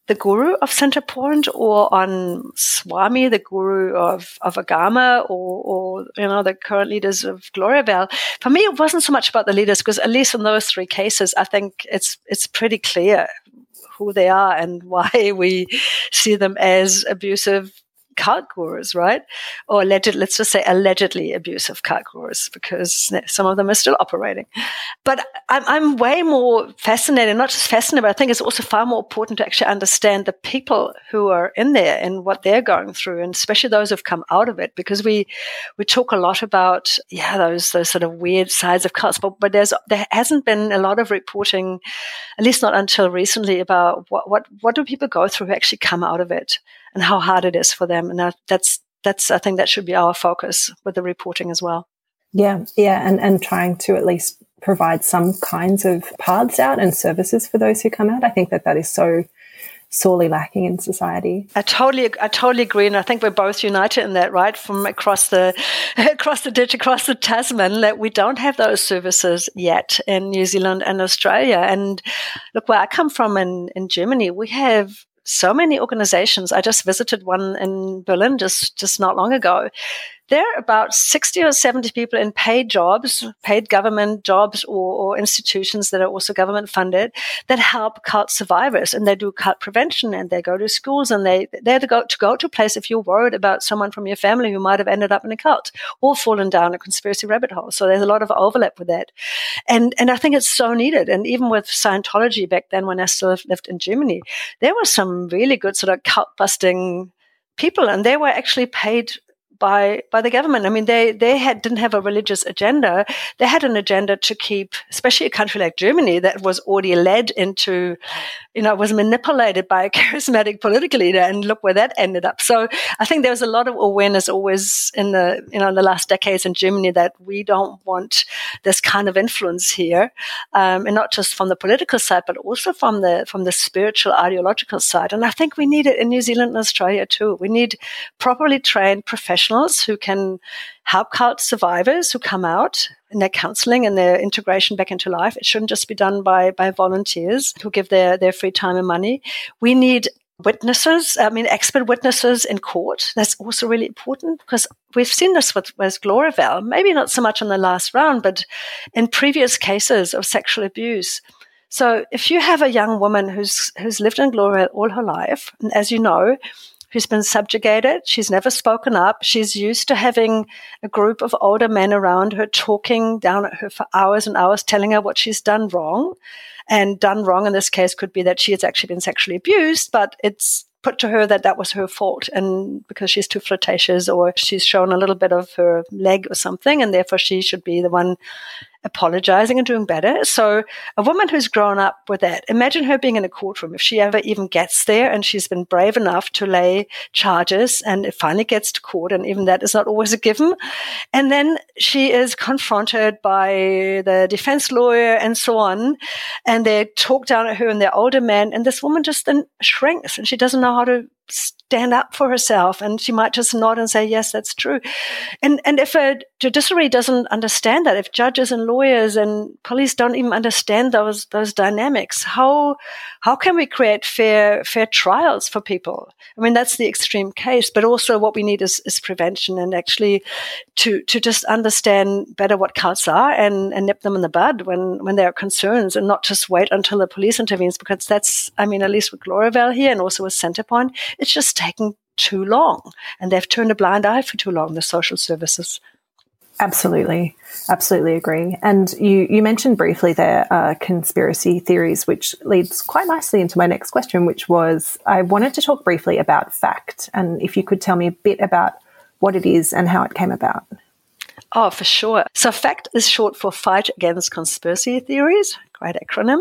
the guru of Centrepoint or on Swami, the guru of, of Agama, or, or, you know, the current leaders of Gloriavale. For me, it wasn't so much about the leaders, because at least in those three cases, I think it's it's pretty clear who they are and why we see them as abusive cult gurus, right? Or alleged, let's just say allegedly abusive cult gurus, because some of them are still operating. But I'm, I'm way more fascinated, not just fascinated, but I think it's also far more important to actually understand the people who are in there and what they're going through, and especially those who've come out of it, because we we talk a lot about, yeah, those those sort of weird sides of cults, but, but there's there hasn't been a lot of reporting, at least not until recently, about what what what do people go through who actually come out of it, and how hard it is for them. And that's, that's, I think that should be our focus with the reporting as well. Yeah. Yeah. And, and trying to at least provide some kinds of paths out and services for those who come out. I think that that is so sorely lacking in society. I totally, I totally agree. And I think we're both united in that, right? From across the, across the ditch, across the Tasman, that we don't have those services yet in New Zealand and Australia. And look, where I come from in, in Germany, we have so many organizations. I just visited one in Berlin just, just not long ago. There are about sixty or seventy people in paid jobs, paid government jobs, or, or institutions that are also government funded, that help cult survivors, and they do cult prevention, and they go to schools, and they they're to go to go to a place if you're worried about someone from your family who might have ended up in a cult or fallen down a conspiracy rabbit hole. So there's a lot of overlap with that, and and I think it's so needed. And even with Scientology back then, when I still lived in Germany, there were some really good sort of cult busting people, and they were actually paid by by the government. I mean, they they had didn't have a religious agenda. They had an agenda to keep, especially a country like Germany that was already led into, you know, was manipulated by a charismatic political leader, and look where that ended up. So I think there was a lot of awareness always in the, you know, in the last decades in Germany that we don't want this kind of influence here, um, and not just from the political side, but also from the from the spiritual, ideological side. And I think we need it in New Zealand and Australia too. We need properly trained professionals who can help cult survivors who come out in their counseling and their integration back into life. It shouldn't just be done by, by volunteers who give their, their free time and money. We need witnesses, I mean, expert witnesses in court. That's also really important, because we've seen this with, with Gloriavale, maybe not so much in the last round, but in previous cases of sexual abuse. So if you have a young woman who's who's lived in Gloriavale all her life, and as you know, who's been subjugated, she's never spoken up, she's used to having a group of older men around her talking down at her for hours and hours, telling her what she's done wrong. And done wrong in this case could be that she has actually been sexually abused, but it's put to her that that was her fault, and because she's too flirtatious, or she's shown a little bit of her leg or something, and therefore she should be the one apologizing and doing better. So a woman who's grown up with that, imagine her being in a courtroom, if she ever even gets there and she's been brave enough to lay charges and it finally gets to court, and even that is not always a given. And then she is confronted by the defense lawyer and so on, and they talk down at her and they're older men, and this woman just then shrinks and she doesn't know how to stand up for herself, and she might just nod and say, yes, that's true. And and if a judiciary doesn't understand that, if judges and lawyers and police don't even understand those those dynamics, how how can we create fair fair trials for people? I mean, that's the extreme case, but also what we need is, is prevention, and actually to to just understand better what cults are, and, and nip them in the bud when, when there are concerns, and not just wait until the police intervenes, because that's, I mean, at least with Gloriavale here and also with Centrepoint, it's just taking too long, and they've turned a blind eye for too long, the social services. Absolutely. Absolutely agree. And you, you mentioned briefly there uh, conspiracy theories, which leads quite nicely into my next question, which was I wanted to talk briefly about FACT, and if you could tell me a bit about what it is and how it came about. Oh, for sure. So FACT is short for Fight Against Conspiracy Theories, great acronym.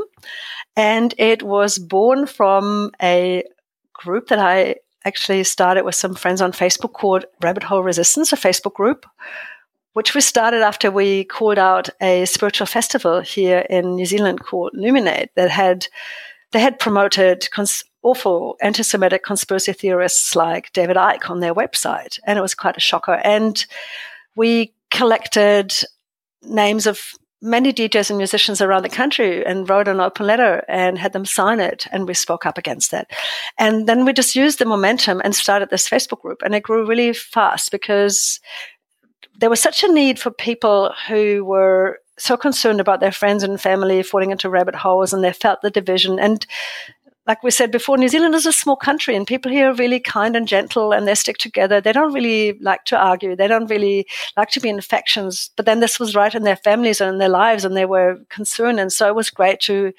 And it was born from a group that I actually started with some friends on Facebook called Rabbit Hole Resistance, a Facebook group, which we started after we called out a spiritual festival here in New Zealand called Luminate that had, they had promoted cons- awful anti-Semitic conspiracy theorists like David Icke on their website. And it was quite a shocker. And we collected names of many D Js and musicians around the country and wrote an open letter and had them sign it. And we spoke up against that. And then we just used the momentum and started this Facebook group. And it grew really fast because there was such a need for people who were so concerned about their friends and family falling into rabbit holes, and they felt the division. And like we said before, New Zealand is a small country and people here are really kind and gentle and they stick together. They don't really like to argue. They don't really like to be in factions. But then this was right in their families and in their lives and they were concerned. And so it was great to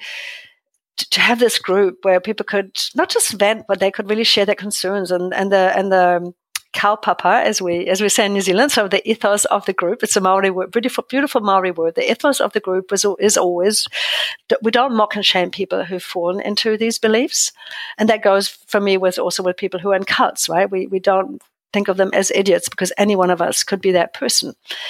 to have this group where people could not just vent, but they could really share their concerns and, and the and the kaupapa, as we as we say in New Zealand, so the ethos of the group. It's a Maori word, beautiful, beautiful Maori word. The ethos of the group is, is always that we don't mock and shame people who've fallen into these beliefs, and that goes for me with also with people who are in cults. Right? We we don't think of them as idiots because any one of us could be that person.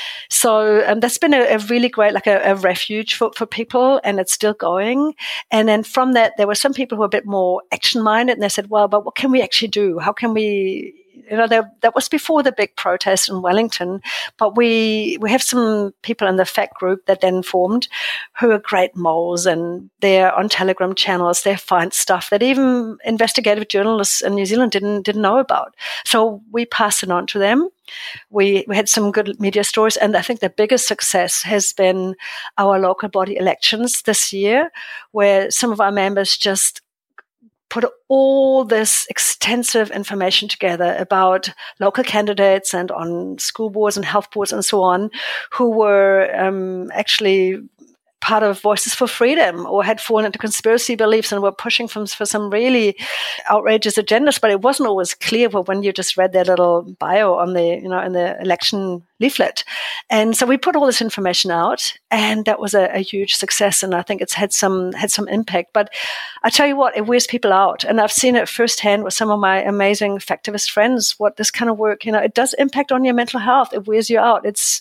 So um, that's been a, a really great, like a, a refuge for, for people, and it's still going. And then from that, there were some people who were a bit more action minded, and they said, "Well, but what can we actually do? How can we?" You know, there, that was before the big protest in Wellington, but we we have some people in the F A C group that then formed who are great moles, and they're on Telegram channels. They find stuff that even investigative journalists in New Zealand didn't didn't know about. So we pass it on to them. We we had some good media stories, and I think the biggest success has been our local body elections this year, where some of our members just put all this extensive information together about local candidates and on school boards and health boards and so on, who were um, actually part of Voices for Freedom or had fallen into conspiracy beliefs and were pushing from, for some really outrageous agendas. But it wasn't always clear when you just read their little bio on the, you know, in the election leaflet. And so we put all this information out, and that was a, a huge success. And I think it's had some had some impact. But I tell you what, it wears people out, and I've seen it firsthand with some of my amazing factivist friends. What this kind of work, you know, it does impact on your mental health. It wears you out. It's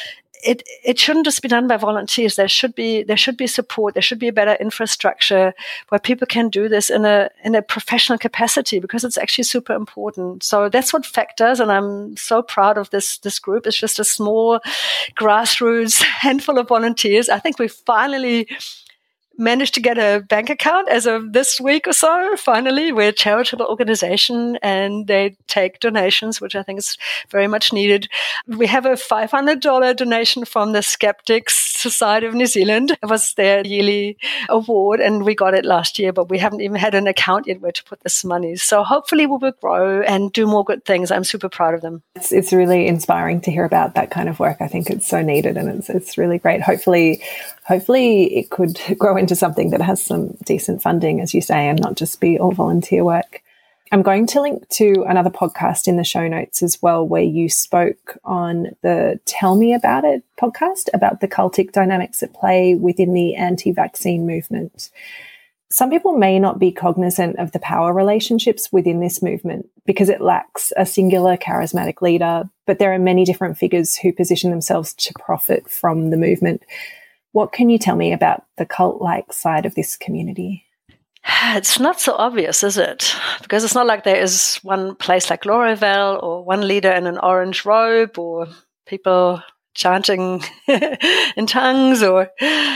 It it shouldn't just be done by volunteers. There should be there should be support. There should be a better infrastructure where people can do this in a in a professional capacity, because it's actually super important. So that's what F A C does, and I'm so proud of this this group. It's just a small grassroots handful of volunteers. I think we finally managed to get a bank account as of this week or so. Finally, we're a charitable organization and they take donations, which I think is very much needed. We have a five hundred dollars donation from the Skeptics Society of New Zealand. It was their yearly award and we got it last year, but we haven't even had an account yet where to put this money. So hopefully we will grow and do more good things. I'm super proud of them. It's, it's really inspiring to hear about that kind of work. I think it's so needed and it's, it's really great. Hopefully, hopefully it could grow into something that has some decent funding, as you say, and not just be all volunteer work. I'm going to link to another podcast in the show notes as well, where you spoke on the Tell Me About It podcast about the cultic dynamics at play within the anti-vaccine movement. Some people may not be cognizant of the power relationships within this movement because it lacks a singular charismatic leader, but there are many different figures who position themselves to profit from the movement. What can you tell me about the cult-like side of this community? It's not so obvious, is it? Because it's not like there is one place like Gloriavale or one leader in an orange robe or people chanting in tongues, or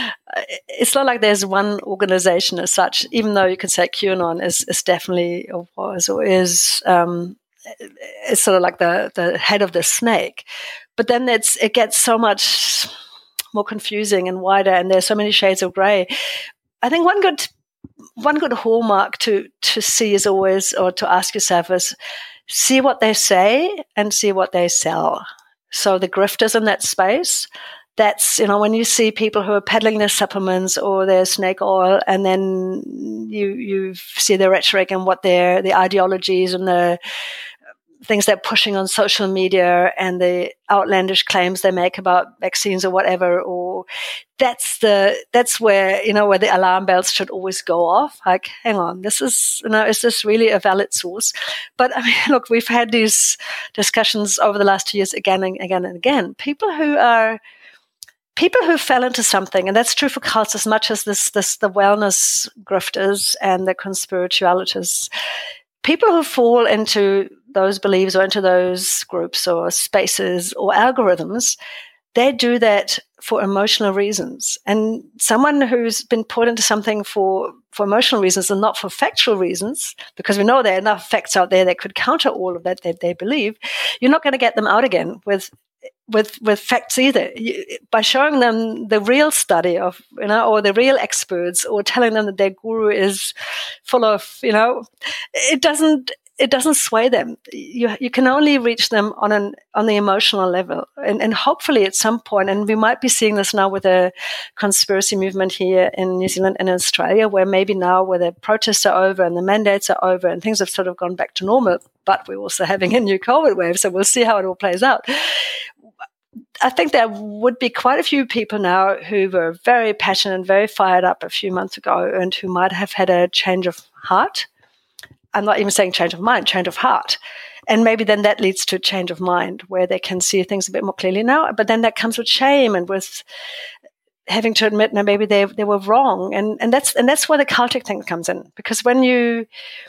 it's not like there's one organization as such, even though you could say QAnon is, is definitely or was or is um, it's sort of like the, the head of the snake. But then it's it gets so much more confusing and wider, and there's so many shades of gray. I think one good one good hallmark to to see is always, or to ask yourself is, see what they say and see what they sell. So the grifters in that space, that's, you know, when you see people who are peddling their supplements or their snake oil, and then you you see the rhetoric and what their the ideologies and the things they're pushing on social media and the outlandish claims they make about vaccines or whatever, or that's the, that's where, you know, where the alarm bells should always go off. Like, hang on, this is, you know, is this really a valid source? But I mean, look, we've had these discussions over the last two years again and again and again. People who are, people who fell into something, and that's true for cults as much as this, this, the wellness grifters and the conspiritualists. People who fall into those beliefs or into those groups or spaces or algorithms, they do that for emotional reasons. And someone who's been put into something for, for emotional reasons and not for factual reasons, because we know there are enough facts out there that could counter all of that that they believe, you're not going to get them out again with with with facts either. You, by showing them the real study of, you know, or the real experts, or telling them that their guru is full of, you know, it doesn't it doesn't sway them. You you can only reach them on an on the emotional level, and and hopefully at some point, and we might be seeing this now with a conspiracy movement here in New Zealand and in Australia, where maybe now where the protests are over and the mandates are over and things have sort of gone back to normal, but we're also having a new COVID wave, so we'll see how it all plays out. I think there would be quite a few people now who were very passionate and very fired up a few months ago and who might have had a change of heart. I'm not even saying change of mind, change of heart. And maybe then that leads to a change of mind where they can see things a bit more clearly now. But then that comes with shame and with having to admit, no, maybe they they were wrong. And and that's and that's where the cultic thing comes in. Because when you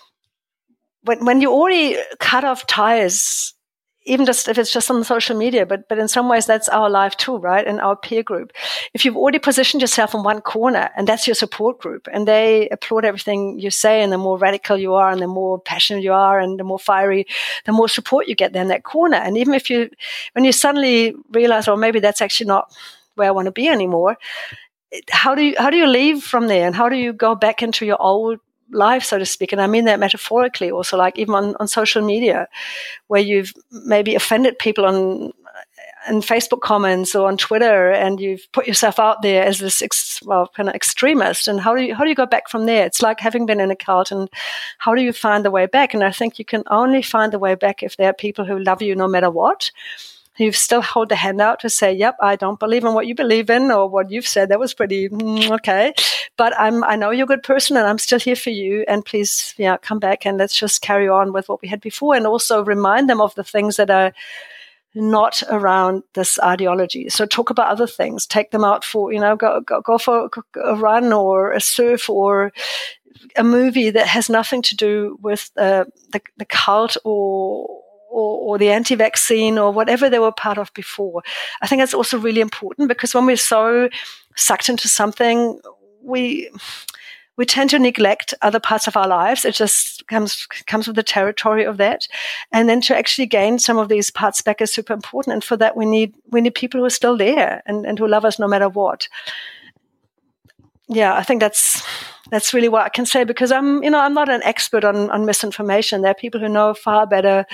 when when you already cut off ties, even just if it's just on social media, but but in some ways that's our life too, right? And our peer group. If you've already positioned yourself in one corner and that's your support group and they applaud everything you say, and the more radical you are and the more passionate you are and the more fiery, the more support you get there in that corner. And even if you, when you suddenly realize, oh, maybe that's actually not where I want to be anymore, how do you, how do you leave from there? And how do you go back into your old life, so to speak? And I mean that metaphorically also, like even on, on social media, where you've maybe offended people on in Facebook comments or on Twitter, and you've put yourself out there as this ex, well kind of extremist. And how do you how do you go back from there? It's like having been in a cult, and how do you find the way back? And I think you can only find the way back if there are people who love you no matter what. You still hold the hand out to say, yep, I don't believe in what you believe in or what you've said. That was pretty mm, okay. But I'm, I know you're a good person and I'm still here for you. And please, yeah, come back and let's just carry on with what we had before. And also remind them of the things that are not around this ideology. So talk about other things. Take them out for, you know, go, go, go for a run or a surf or a movie that has nothing to do with uh, the, the cult or Or, or the anti-vaccine or whatever they were part of before. I think that's also really important, because when we're so sucked into something, we we tend to neglect other parts of our lives. It just comes comes with the territory of that. And then to actually gain some of these parts back is super important. And for that, we need we need people who are still there and, and who love us no matter what. Yeah, I think that's that's really what I can say, because I'm, you know, I'm not an expert on, on misinformation. There are people who know far better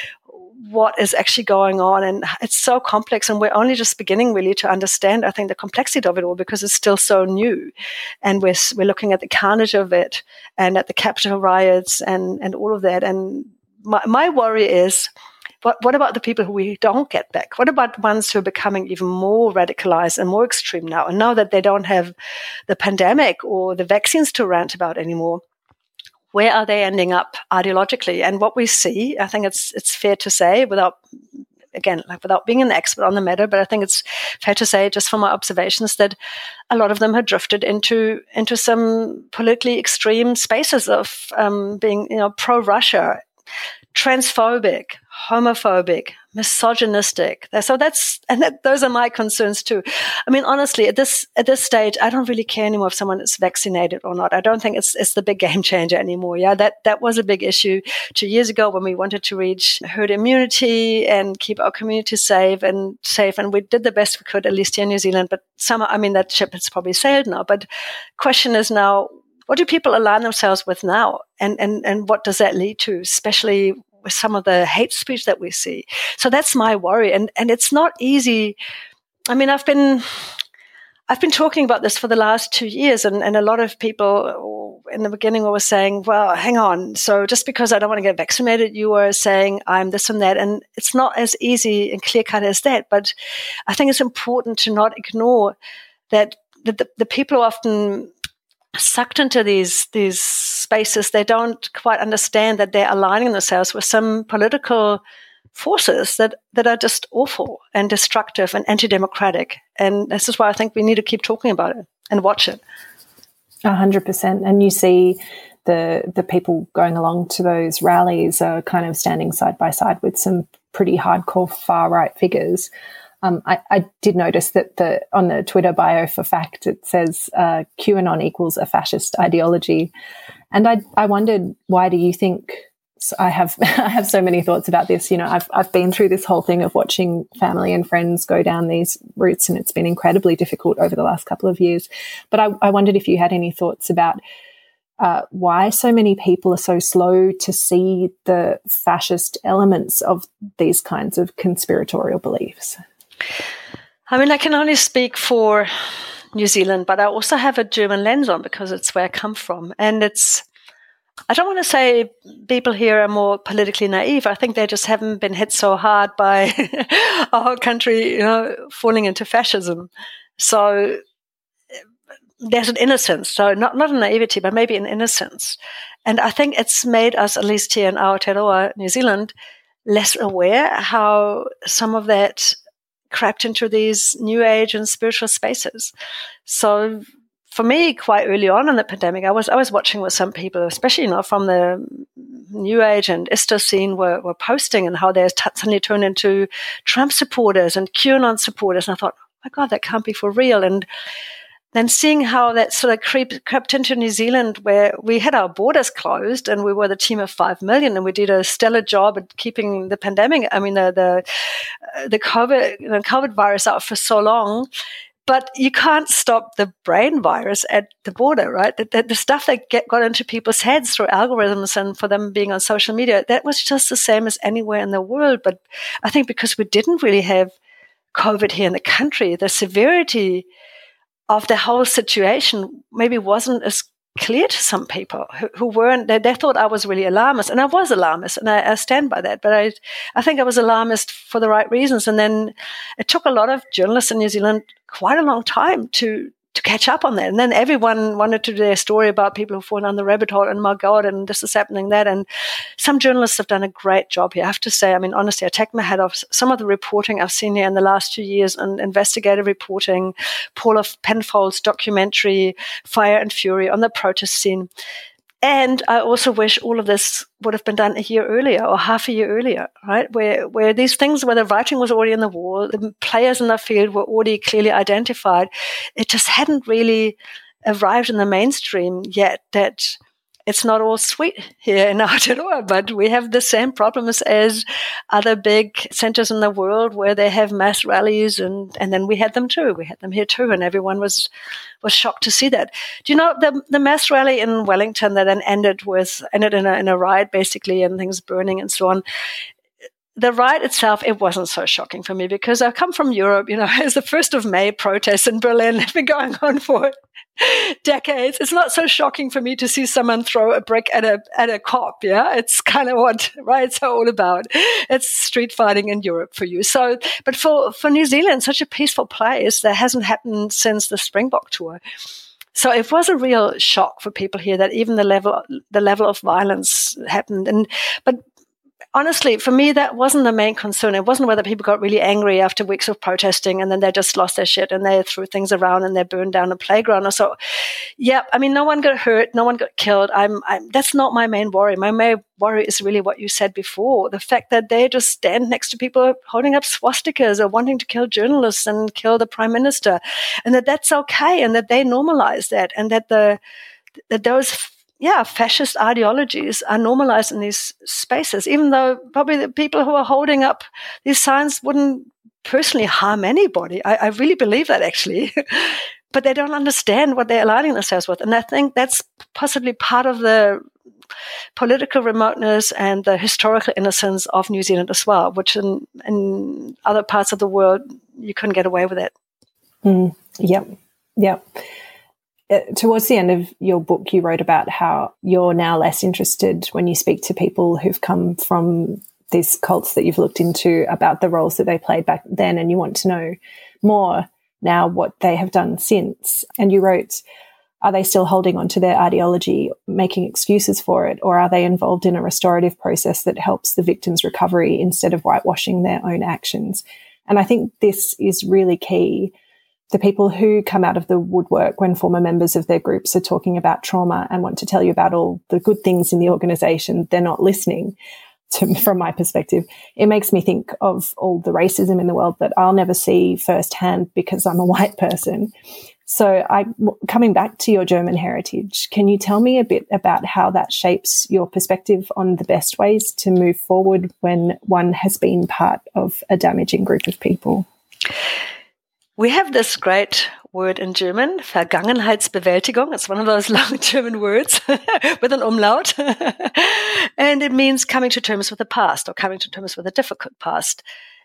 what is actually going on, and it's so complex, and we're only just beginning really to understand, I think, the complexity of it all, because it's still so new, and we're we're looking at the carnage of it and at the Capitol riots and and all of that. And my my worry is, What, what about the people who we don't get back? What about the ones who are becoming even more radicalized and more extreme now? And now that they don't have the pandemic or the vaccines to rant about anymore, where are they ending up ideologically? And what we see, I think it's it's fair to say, without, again, like without being an expert on the matter, but I think it's fair to say, just from my observations, that a lot of them have drifted into into some politically extreme spaces of um, being, you know, pro-Russia, transphobic, homophobic, misogynistic. So that's, and that, those are my concerns too. I mean, honestly, at this at this stage, I don't really care anymore if someone is vaccinated or not. I don't think it's it's the big game changer anymore. Yeah, that that was a big issue two years ago when we wanted to reach herd immunity and keep our community safe and safe, and we did the best we could, at least here in New Zealand. But some, I mean, that ship has probably sailed now. But question is now, what do people align themselves with now? And, and, and what does that lead to, especially with some of the hate speech that we see? So that's my worry. And, and it's not easy. I mean, I've been, I've been talking about this for the last two years and, and a lot of people in the beginning were saying, well, hang on. So just because I don't want to get vaccinated, you were saying I'm this and that. And it's not as easy and clear cut as that. But I think it's important to not ignore that the, the, the people who often sucked into these these spaces, they don't quite understand that they're aligning themselves with some political forces that, that are just awful and destructive and anti-democratic. And this is why I think we need to keep talking about it and watch it. A hundred percent. And you see the the people going along to those rallies are kind of standing side by side with some pretty hardcore far-right figures. Um, I, I did notice that the on the Twitter bio for fact, it says uh, QAnon equals a fascist ideology. And I, I wondered, why do you think... So I have I have so many thoughts about this. You know, I've I've been through this whole thing of watching family and friends go down these routes, and it's been incredibly difficult over the last couple of years. But I, I wondered if you had any thoughts about uh, why so many people are so slow to see the fascist elements of these kinds of conspiratorial beliefs. I mean, I can only speak for New Zealand, but I also have a German lens on because it's where I come from, and it's. I don't want to say people here are more politically naive. I think they just haven't been hit so hard by our whole country, you know, falling into fascism. So there's an innocence. So not, not a naivety, but maybe an innocence. And I think it's made us, at least here in Aotearoa, New Zealand, less aware how some of that crept into these new age and spiritual spaces. So for me, quite early on in the pandemic, I was I was watching with some people, especially you know from the New Age and ISTA scene, were, were posting and how they t- suddenly turned into Trump supporters and QAnon supporters, and I thought, oh my God, that can't be for real. And then seeing how that sort of creep, crept into New Zealand, where we had our borders closed and we were the team of five million, and we did a stellar job at keeping the pandemic, I mean the the the COVID you know, COVID virus out for so long. But you can't stop the brain virus at the border, right? The, the, the stuff that get, got into people's heads through algorithms and for them being on social media, that was just the same as anywhere in the world. But I think because we didn't really have COVID here in the country, the severity of the whole situation maybe wasn't as clear to some people who, who weren't, they, they thought I was really alarmist, and I was alarmist, and I, I stand by that, but I, I think I was alarmist for the right reasons. And then it took a lot of journalists in New Zealand quite a long time to to catch up on that. And then everyone wanted to do their story about people who've fallen down the rabbit hole, and my God, and this is happening, that. And some journalists have done a great job here, I have to say. I mean, honestly, I take my hat off. Some of the reporting I've seen here in the last two years on investigative reporting, Paula Penfold's documentary, Fire and Fury, on the protest scene. And I also wish all of this would have been done a year earlier or half a year earlier, right? Where where these things, where the writing was already on the wall, the players in the field were already clearly identified. It just hadn't really arrived in the mainstream yet that it's not all sweet here in Aotearoa, but we have the same problems as other big centers in the world where they have mass rallies, and, and then we had them too. We had them here too, and everyone was was shocked to see that. Do you know the the mass rally in Wellington that then ended with ended in a in a riot basically, and things burning and so on? The riot itself, it wasn't so shocking for me because I come from Europe. You know, it's the first of May protests in Berlin have been going on for decades. It's not so shocking for me to see someone throw a brick at a at a cop. Yeah, it's kind of what riots are all about. It's street fighting in Europe for you. So, but for for New Zealand, such a peaceful place, that hasn't happened since the Springbok tour. So it was a real shock for people here that even the level the level of violence happened. And but. Honestly, for me, that wasn't the main concern. It wasn't whether people got really angry after weeks of protesting and then they just lost their shit and they threw things around and they burned down a playground or so. Yeah, I mean, no one got hurt, no one got killed. I'm, I'm, that's not my main worry. My main worry is really what you said before, the fact that they just stand next to people holding up swastikas or wanting to kill journalists and kill the prime minister, and that that's okay, and that they normalize that, and that the that those yeah, fascist ideologies are normalized in these spaces, even though probably the people who are holding up these signs wouldn't personally harm anybody. I, I really believe that, actually. But they don't understand what they're aligning themselves with. And I think that's possibly part of the political remoteness and the historical innocence of New Zealand as well, which in, in other parts of the world, you couldn't get away with it. Mm, yep, yep. Towards the end of your book, you wrote about how you're now less interested when you speak to people who've come from these cults that you've looked into about the roles that they played back then, and you want to know more now what they have done since. And you wrote, are they still holding on to their ideology, making excuses for it, or are they involved in a restorative process that helps the victim's recovery instead of whitewashing their own actions? And I think this is really key. The people who come out of the woodwork when former members of their groups are talking about trauma and want to tell you about all the good things in the organisation, they're not listening. to, from my perspective. It makes me think of all the racism in the world that I'll never see firsthand because I'm a white person. So I, coming back to your German heritage, can you tell me a bit about how that shapes your perspective on the best ways to move forward when one has been part of a damaging group of people? We have this great word in German, Vergangenheitsbewältigung. It's one of those long German words with an umlaut. And it means coming to terms with the past or coming to terms with a difficult past.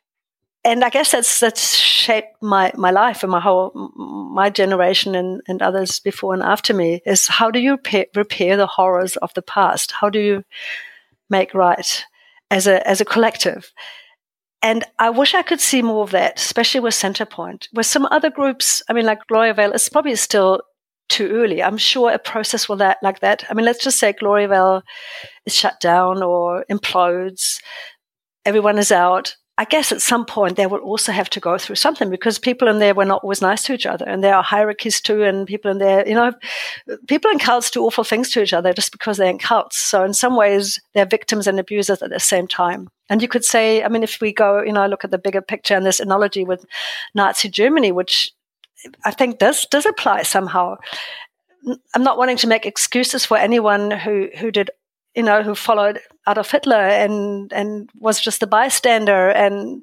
And I guess that's that's shaped my, my life and my whole my generation and, and others before and after me, is how do you repair, repair the horrors of the past? How do you make right as a as a collective? And I wish I could see more of that, especially with Centrepoint. With some other groups, I mean, like Gloriavale, it's probably still too early. I'm sure a process will that like that. I mean, let's just say Gloriavale is shut down or implodes. Everyone is out. I guess at some point they will also have to go through something, because people in there were not always nice to each other, and there are hierarchies too, and people in there, you know, people in cults do awful things to each other just because they're in cults. So in some ways they're victims and abusers at the same time. And you could say, I mean, if we go, you know, look at the bigger picture and this analogy with Nazi Germany, which I think does does apply somehow. I'm not wanting to make excuses for anyone who, who did you know, who followed Adolf Hitler and, and was just a bystander. And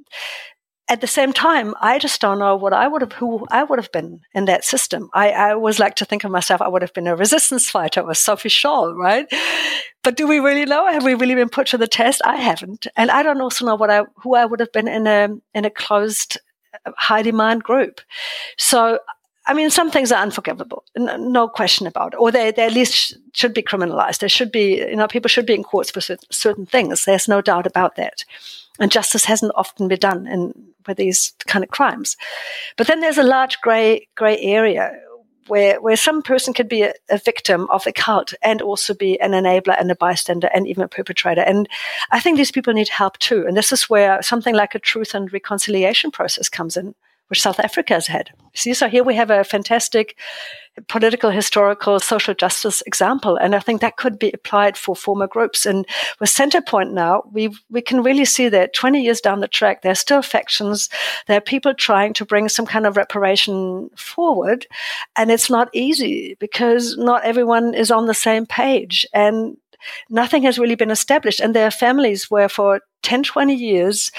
at the same time, I just don't know what I would have, who I would have been in that system. I, I always like to think of myself, I would have been a resistance fighter or Sophie Scholl, right? But do we really know? Have we really been put to the test? I haven't. And I don't also know what I, who I would have been in a, in a closed, high demand group. So, I mean, some things are unforgivable, no question about it. Or they, they at least should be criminalized. There should be, you know, people should be in courts for certain, certain things. There's no doubt about that. And justice hasn't often been done in with these kind of crimes. But then there's a large gray gray area where where some person could be a, a victim of a cult and also be an enabler and a bystander and even a perpetrator. And I think these people need help too. And this is where something like a truth and reconciliation process comes in, which South Africa has had. See, so here we have a fantastic political, historical, social justice example, and I think that could be applied for former groups. And with Centrepoint now, we we can really see that twenty years down the track, there are still factions, there are people trying to bring some kind of reparation forward, and it's not easy because not everyone is on the same page, and nothing has really been established. And there are families where for ten, twenty years,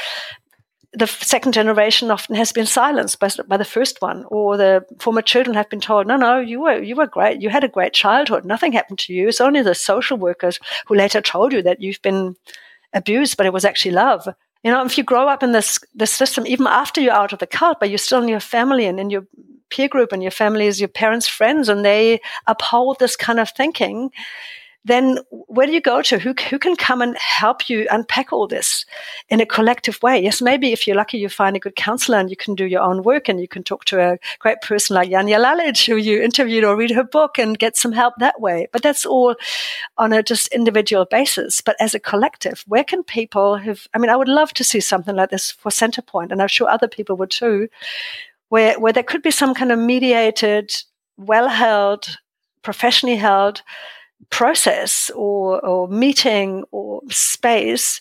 the second generation often has been silenced by, by the first one, or the former children have been told, no, no, you were, you were great. You had a great childhood. Nothing happened to you. It's only the social workers who later told you that you've been abused, but it was actually love. You know, if you grow up in this, this system, even after you're out of the cult, but you're still in your family and in your peer group, and your family is your parents' friends, and they uphold this kind of thinking, then where do you go to? Who, who can come and help you unpack all this in a collective way? Yes, maybe if you're lucky, you find a good counselor and you can do your own work and you can talk to a great person like Janja Lalich, who you interviewed, or read her book and get some help that way. But that's all on a just individual basis. But as a collective, where can people who've, I mean, I would love to see something like this for Centrepoint, and I'm sure other people would too, where, where there could be some kind of mediated, well-held, professionally held process or, or meeting or space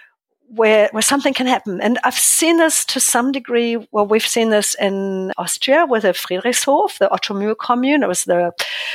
where where something can happen. And I've seen this to some degree. Well, we've seen this in Austria with the Friedrichshof, the Otto Mühl commune. It was the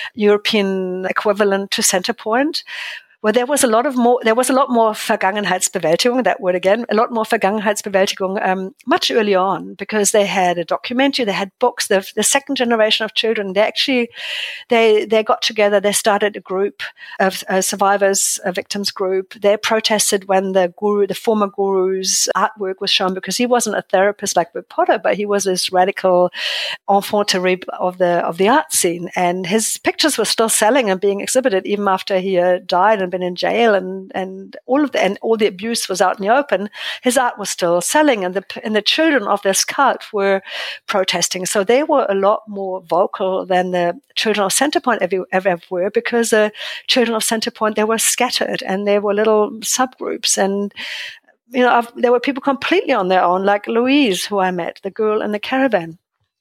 European equivalent to Centrepoint, where there was a lot of more, there was a lot more Vergangenheitsbewältigung, that word again, a lot more Vergangenheitsbewältigung um, much earlier on, because they had a documentary, they had books, the, the second generation of children, they actually, they they got together, they started a group of uh, survivors, a victims group. They protested when the guru, the former guru's artwork was shown, because he wasn't a therapist like Bob Potter, but he was this radical enfant terrible of the, of the art scene. And his pictures were still selling and being exhibited even after he uh, died and been in jail, and and all of the and all the abuse was out in the open. His art was still selling, and the and the children of this cult were protesting. So they were a lot more vocal than the children of Centrepoint ever, ever were, because the children of Centrepoint, they were scattered and they were little subgroups, and you know I've, there were people completely on their own, like Louise, who I met, the girl in the caravan.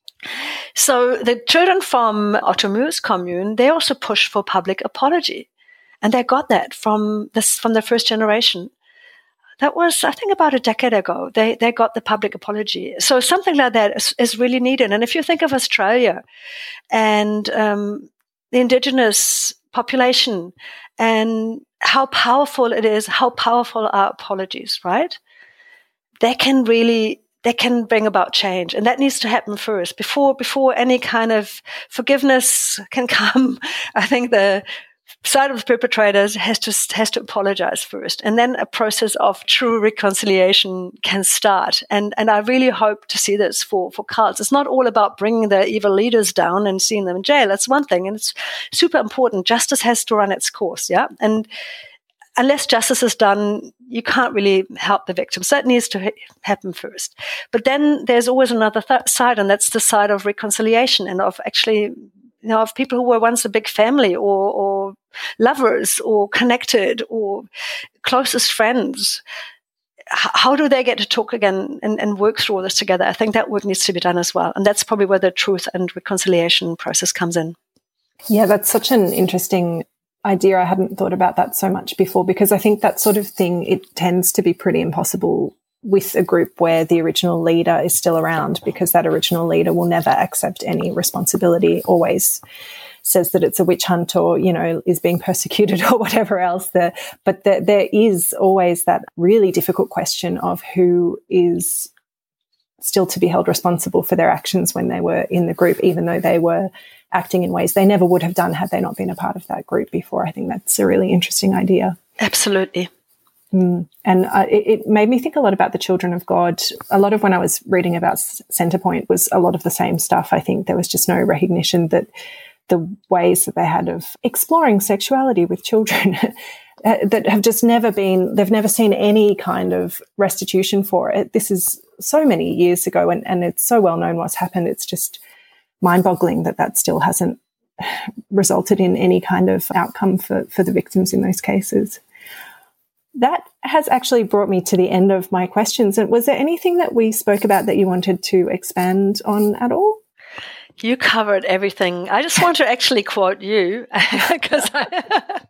So the children from Otto Mühl's commune, they also pushed for public apology. And they got that from this, from the first generation. that was, I think, about a decade ago. They they got the public apology. So something like that is, is really needed. And if you think of Australia and um, the Indigenous population and how powerful it is, how powerful are apologies, right? They can really, they can bring about change. And that needs to happen first. Before, before any kind of forgiveness can come, I think the side of the perpetrators has to has to apologize first, and then a process of true reconciliation can start. And and I really hope to see this for for cults. It's not all about bringing the evil leaders down and seeing them in jail. That's one thing, and it's super important. Justice has to run its course, yeah. And unless justice is done, you can't really help the victims. That needs to ha- happen first. But then there's always another th- side, and that's the side of reconciliation and of actually, you know, of people who were once a big family or, or lovers or connected or closest friends. H- how do they get to talk again and, and work through all this together? I think that work needs to be done as well. And that's probably where the truth and reconciliation process comes in. Yeah, that's such an interesting idea. I hadn't thought about that so much before, because I think that sort of thing, it tends to be pretty impossible with a group where the original leader is still around, because that original leader will never accept any responsibility, always says that it's a witch hunt or, you know, is being persecuted or whatever else. The, but the, there is always that really difficult question of who is still to be held responsible for their actions when they were in the group, even though they were acting in ways they never would have done had they not been a part of that group before. I think that's a really interesting idea. Absolutely. Mm. And uh, it, it made me think a lot about the Children of God. A lot of when I was reading about Centrepoint was a lot of the same stuff. I think there was just no recognition that the ways that they had of exploring sexuality with children that have just never been, they've never seen any kind of restitution for it. This is so many years ago, and, and it's so well known what's happened. It's just mind-boggling that that still hasn't resulted in any kind of outcome for, for the victims in those cases. That has actually brought me to the end of my questions. And was there anything that we spoke about that you wanted to expand on at all? You covered everything. I just want to actually quote you because I,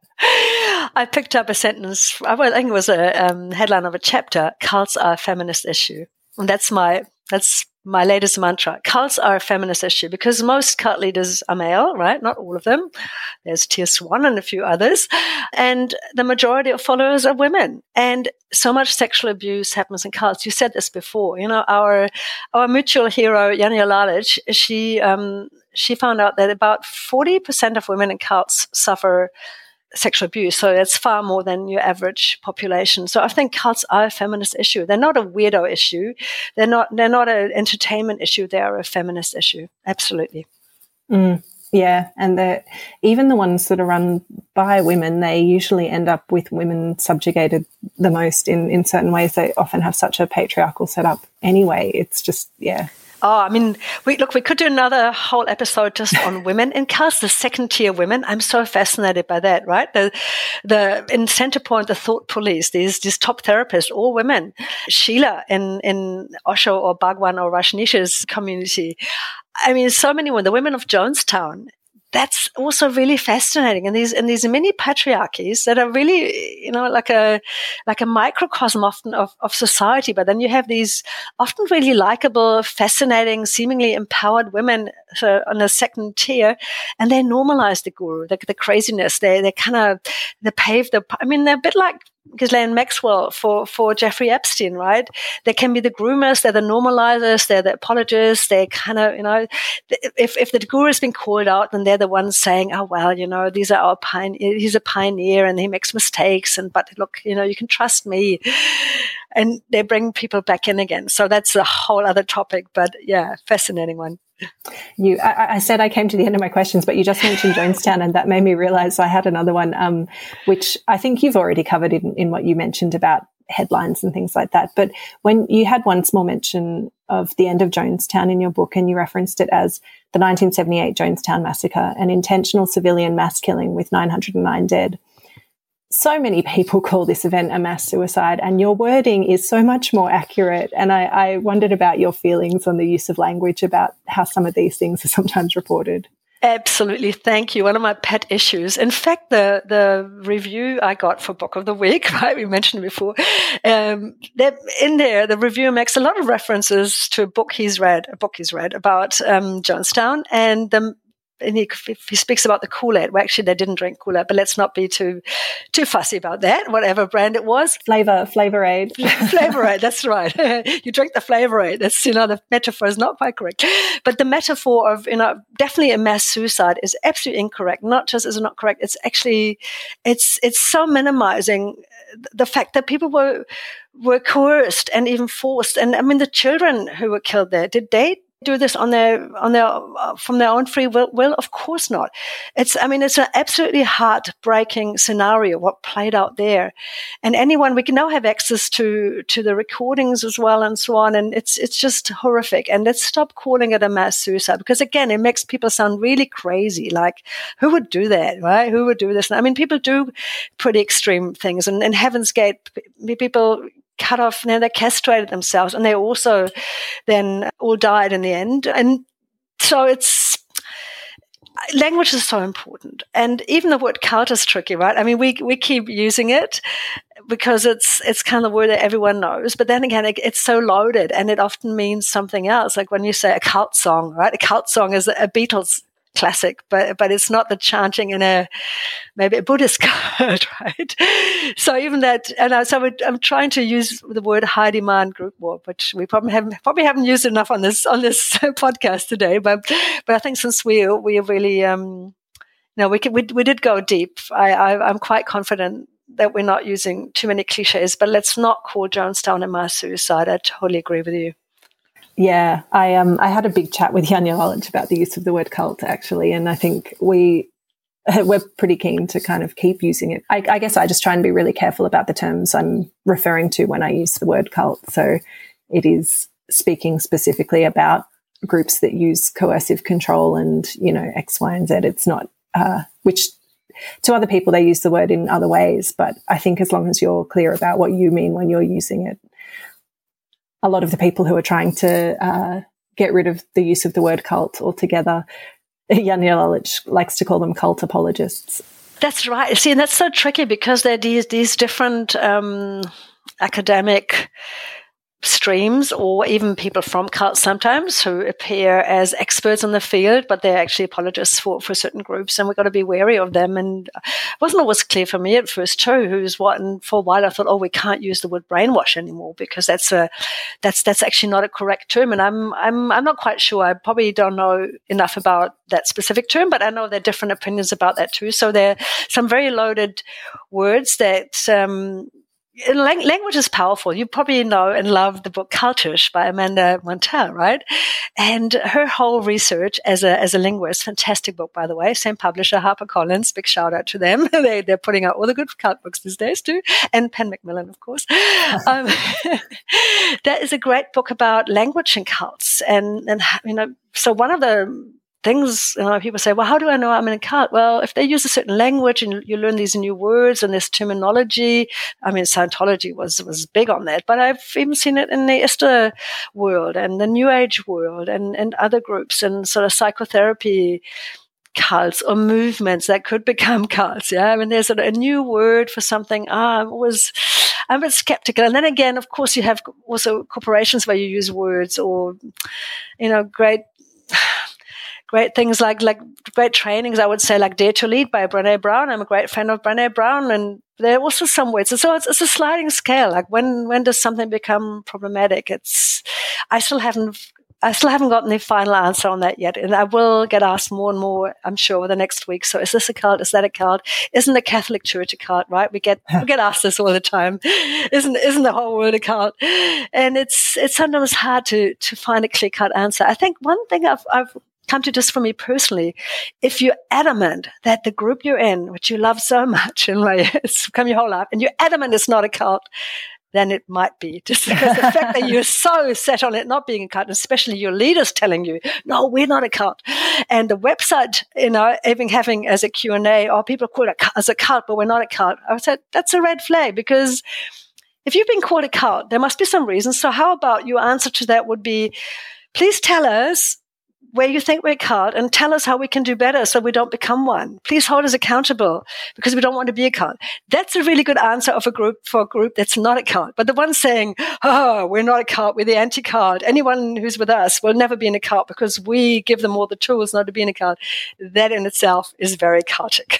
I picked up a sentence. I think it was a um, headline of a chapter. Cults are a feminist issue, and that's my that's my latest mantra. Cults are a feminist issue because most cult leaders are male, right? Not all of them. There's Tier Swan and a few others, and the majority of followers are women. And so much sexual abuse happens in cults. You said this before. You know, our our mutual hero Janja Lalich, she um, she found out that about forty percent of women in cults suffer sexual abuse. So that's far more than your average population. So I think cults are a feminist issue. They're not a weirdo issue. They're not, they're not an entertainment issue. They are a feminist issue. Absolutely. Mm, yeah. And the, even the ones that are run by women, they usually end up with women subjugated the most in, in certain ways. They often have such a patriarchal setup anyway. It's just, yeah. Oh, I mean, we, look, we could do another whole episode just on women in cults, the second tier women. I'm so fascinated by that, right? The, the, in Centrepoint, the thought police, these, these top therapists, all women. Sheila in, in Osho or Bhagwan or Rajneesh's community. I mean, so many women, the women of Jonestown. That's also really fascinating. And these, and these mini patriarchies that are really, you know, like a, like a microcosm often of, of society. But then you have these often really likable, fascinating, seemingly empowered women uh, on a second tier, and they normalize the guru, the, the craziness. They, they kind of, they pave the, I mean, they're a bit like Ghislaine Maxwell for, for Jeffrey Epstein, right? They can be the groomers, they're the normalizers, they're the apologists, they kind of, you know, if, if the guru has been called out, then they're the ones saying, oh, well, you know, these are our pioneer, he's a pioneer and he makes mistakes. And, but look, you know, you can trust me. And they bring people back in again. So that's a whole other topic, but yeah, fascinating one. You, I, I said I came to the end of my questions, but you just mentioned Jonestown, and that made me realize I had another one, um, which I think you've already covered in, in what you mentioned about headlines and things like that. But when you had one small mention of the end of Jonestown in your book, and you referenced it as the nineteen seventy-eight Jonestown Massacre, an intentional civilian mass killing with nine hundred nine dead. So many people call this event a mass suicide, and your wording is so much more accurate. And I, I wondered about your feelings on the use of language about how some of these things are sometimes reported. Absolutely. Thank you. One of my pet issues. In fact, the, the review I got for Book of the Week, right? We mentioned it before. Um, that in there, the reviewer makes a lot of references to a book he's read, a book he's read about, um, Jonestown, and the, And he, he speaks about the Kool-Aid. Well, actually, they didn't drink Kool-Aid, but let's not be too too fussy about that, whatever brand it was. Flavor, Flavor-Aid. Flavor-Aid, that's right. You drink the Flavor-Aid. That's, you know, the metaphor is not quite correct. But the metaphor of, you know, definitely a mass suicide is absolutely incorrect. Not just is it not correct, it's actually, it's it's so minimizing the fact that people were were coerced and even forced. And I mean, the children who were killed there, did they do this on their on their uh, from their own free will? Well, of course not. It's I mean it's an absolutely heartbreaking scenario what played out there, and anyone we can now have access to to the recordings as well and so on, and it's it's just horrific. And let's stop calling it a mass suicide, because again it makes people sound really crazy. Like, who would do that, right? Who would do this? I mean, people do pretty extreme things, and in Heaven's Gate, people cut off, now they castrated themselves, and they also then all died in the end. And so it's, language is so important. And even the word cult is tricky, right? I mean, we we keep using it because it's it's kind of the word that everyone knows. But then again, it, it's so loaded, and it often means something else. Like when you say a cult song, right? A cult song is a Beatles classic, but but it's not the chanting in a maybe a Buddhist cult, right? So even that, and I, so I'm trying to use the word high demand group war, which we probably haven't probably haven't used enough on this on this podcast today. But but I think since we we really um you know we can, we we did go deep, I, I I'm quite confident that we're not using too many cliches. But let's not call Jonestown a mass suicide. I totally agree with you. Yeah, I um I had a big chat with Janja Lalich about the use of the word cult, actually, and I think we we're pretty keen to kind of keep using it. I, I guess I just try and be really careful about the terms I'm referring to when I use the word cult. So it is speaking specifically about groups that use coercive control and, you know, X, Y, and Z. It's not uh, which to other people they use the word in other ways, but I think as long as you're clear about what you mean when you're using it. A lot of the people who are trying to uh, get rid of the use of the word cult altogether, Janja Lalich likes to call them cult apologists. That's right. See, and that's so tricky because there are these, these different um, academic streams, or even people from cults sometimes who appear as experts in the field, but they're actually apologists for, for certain groups, and we've got to be wary of them. And it wasn't always clear for me at first too who's what, and for a while I thought, oh, we can't use the word brainwash anymore because that's a that's that's actually not a correct term. And I'm I'm I'm not quite sure. I probably don't know enough about that specific term, but I know there are different opinions about that too. So there are some very loaded words that um language is powerful. You probably know and love the book Cultish by Amanda Montell, right? And her whole research as a as a linguist, fantastic book, by the way, same publisher, HarperCollins, big shout out to them. they, they're putting out all the good cult books these days too, and Penn Macmillan, of course. um, that is a great book about language and cults. And, and you know, so one of the things, you know, people say, well, how do I know I'm in a cult? Well, if they use a certain language and you learn these new words and this terminology, I mean, Scientology was, was big on that, but I've even seen it in the Esther world and the New Age world and, and other groups and sort of psychotherapy cults or movements that could become cults. Yeah. I mean, there's a, a new word for something. Ah, I'm always, I'm a bit skeptical. And then again, of course, you have also corporations where you use words or, you know, great, Great things like like great trainings, I would say, like Dare to Lead by Brené Brown. I'm a great fan of Brené Brown, and there are also some words. So it's, it's a sliding scale. Like when when does something become problematic? It's I still haven't I still haven't gotten the final answer on that yet, and I will get asked more and more, I'm sure, over the next week. So is this a cult? Is that a cult? Isn't the Catholic Church a cult? Right? We get we get asked this all the time. Isn't isn't the whole world a cult? And it's it's sometimes hard to to find a clear cut answer. I think one thing I've I've come to just for me personally, if you're adamant that the group you're in, which you love so much and like, it's become your whole life, and you're adamant it's not a cult, then it might be. Just because the fact that you're so set on it not being a cult, especially your leaders telling you, no, we're not a cult. And the website, you know, even having as a Q and A, or people call it as a cult, but we're not a cult. I said, that's a red flag, because if you've been called a cult, there must be some reason. So how about your answer to that would be, please tell us where you think we're a cult and tell us how we can do better so we don't become one. Please hold us accountable because we don't want to be a cult. That's a really good answer of a group for a group that's not a cult. But the one saying, oh, we're not a cult, we're the anti-cult. Anyone who's with us will never be in a cult because we give them all the tools not to be in a cult. That in itself is very cultic.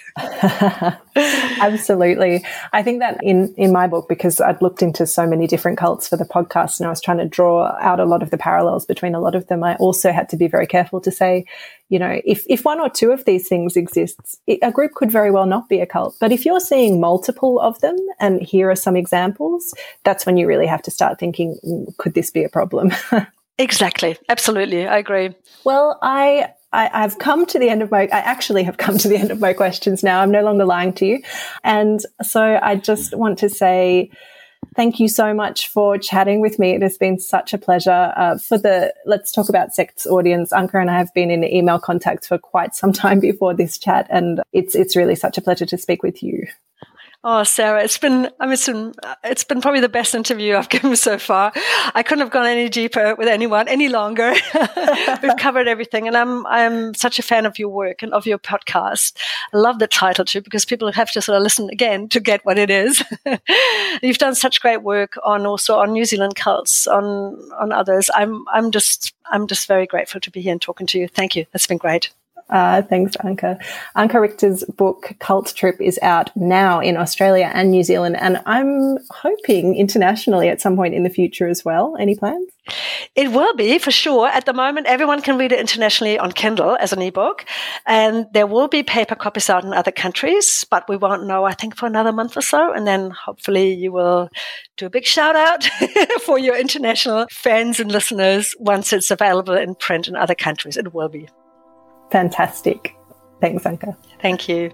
Absolutely. I think that in, in my book, because I'd looked into so many different cults for the podcast and I was trying to draw out a lot of the parallels between a lot of them, I also had to be very careful to say, you know, if, if one or two of these things exists, it, a group could very well not be a cult. But if you're seeing multiple of them, and here are some examples, that's when you really have to start thinking, could this be a problem? Exactly. Absolutely. I agree. Well, I... I, I've come to the end of my, I actually have come to the end of my questions now. I'm no longer lying to you. And so I just want to say thank you so much for chatting with me. It has been such a pleasure. Uh, for the Let's Talk About Sects audience, Anke and I have been in email contact for quite some time before this chat, and it's it's really such a pleasure to speak with you. Oh, Sarah, it's been, I mean, it's been, it's been probably the best interview I've given so far. I couldn't have gone any deeper with anyone any longer. We've covered everything. And I'm, I'm such a fan of your work and of your podcast. I love the title too, because people have to sort of listen again to get what it is. You've done such great work on also on New Zealand cults, on, on others. I'm, I'm just, I'm just very grateful to be here and talking to you. Thank you. That's been great. Uh, thanks, Anke. Anke Richter's book, Cult Trip, is out now in Australia and New Zealand, and I'm hoping internationally at some point in the future as well. Any plans? It will be, for sure. At the moment, everyone can read it internationally on Kindle as an ebook, and there will be paper copies out in other countries, but we won't know, I think, for another month or so, and then hopefully you will do a big shout-out for your international friends and listeners once it's available in print in other countries. It will be. Fantastic. Thanks, Anke. Thank you.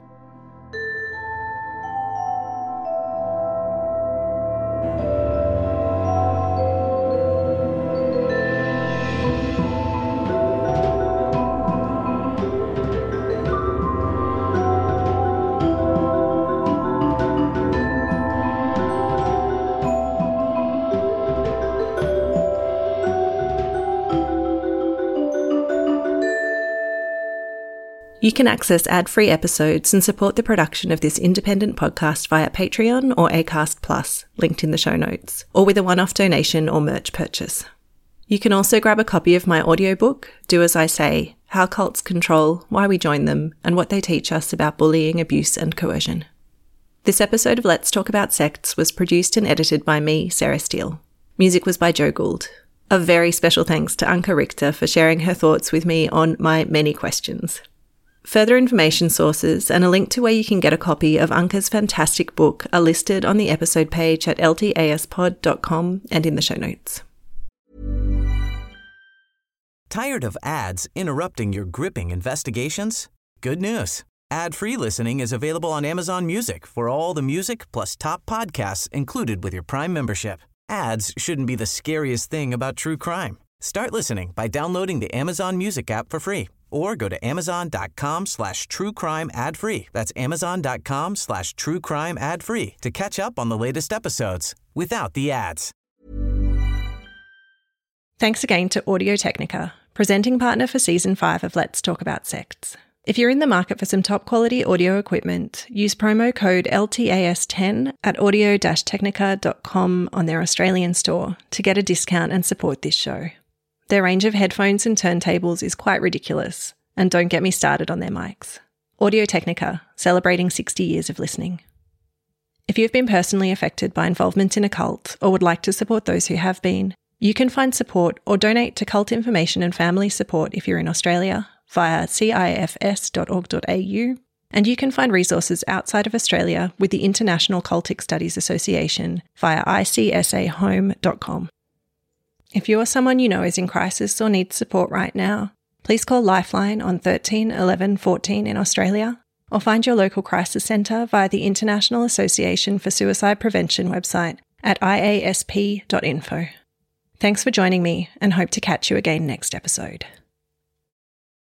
You can access ad-free episodes and support the production of this independent podcast via Patreon or Acast Plus, linked in the show notes, or with a one-off donation or merch purchase. You can also grab a copy of my audiobook, Do As I Say, How Cults Control, Why We Join Them, and What They Teach Us About Bullying, Abuse and Coercion. This episode of Let's Talk About Sects was produced and edited by me, Sarah Steele. Music was by Joe Gould. A very special thanks to Anke Richter for sharing her thoughts with me on my many questions. Further information sources and a link to where you can get a copy of Anke's fantastic book are listed on the episode page at l t a s pod dot com and in the show notes. Tired of ads interrupting your gripping investigations? Good news. Ad-free listening is available on Amazon Music for all the music plus top podcasts included with your Prime membership. Ads shouldn't be the scariest thing about true crime. Start listening by downloading the Amazon Music app for free or go to amazon.com slash true crime ad free. That's amazon.com slash true crime ad free to catch up on the latest episodes without the ads. Thanks again to Audio-Technica, presenting partner for Season five of Let's Talk About Sects. If you're in the market for some top-quality audio equipment, use promo code L T A S ten at audio dash technica dot com on their Australian store to get a discount and support this show. Their range of headphones and turntables is quite ridiculous, and don't get me started on their mics. Audio-Technica, celebrating sixty years of listening. If you've been personally affected by involvement in a cult or would like to support those who have been, you can find support or donate to cult information and family support if you're in Australia via c i f s dot org dot a u, and you can find resources outside of Australia with the International Cultic Studies Association via i c s a home dot com. If you or someone you know is in crisis or needs support right now, please call Lifeline on thirteen eleven fourteen in Australia, or find your local crisis centre via the International Association for Suicide Prevention website at i a s p dot info. Thanks for joining me, and hope to catch you again next episode.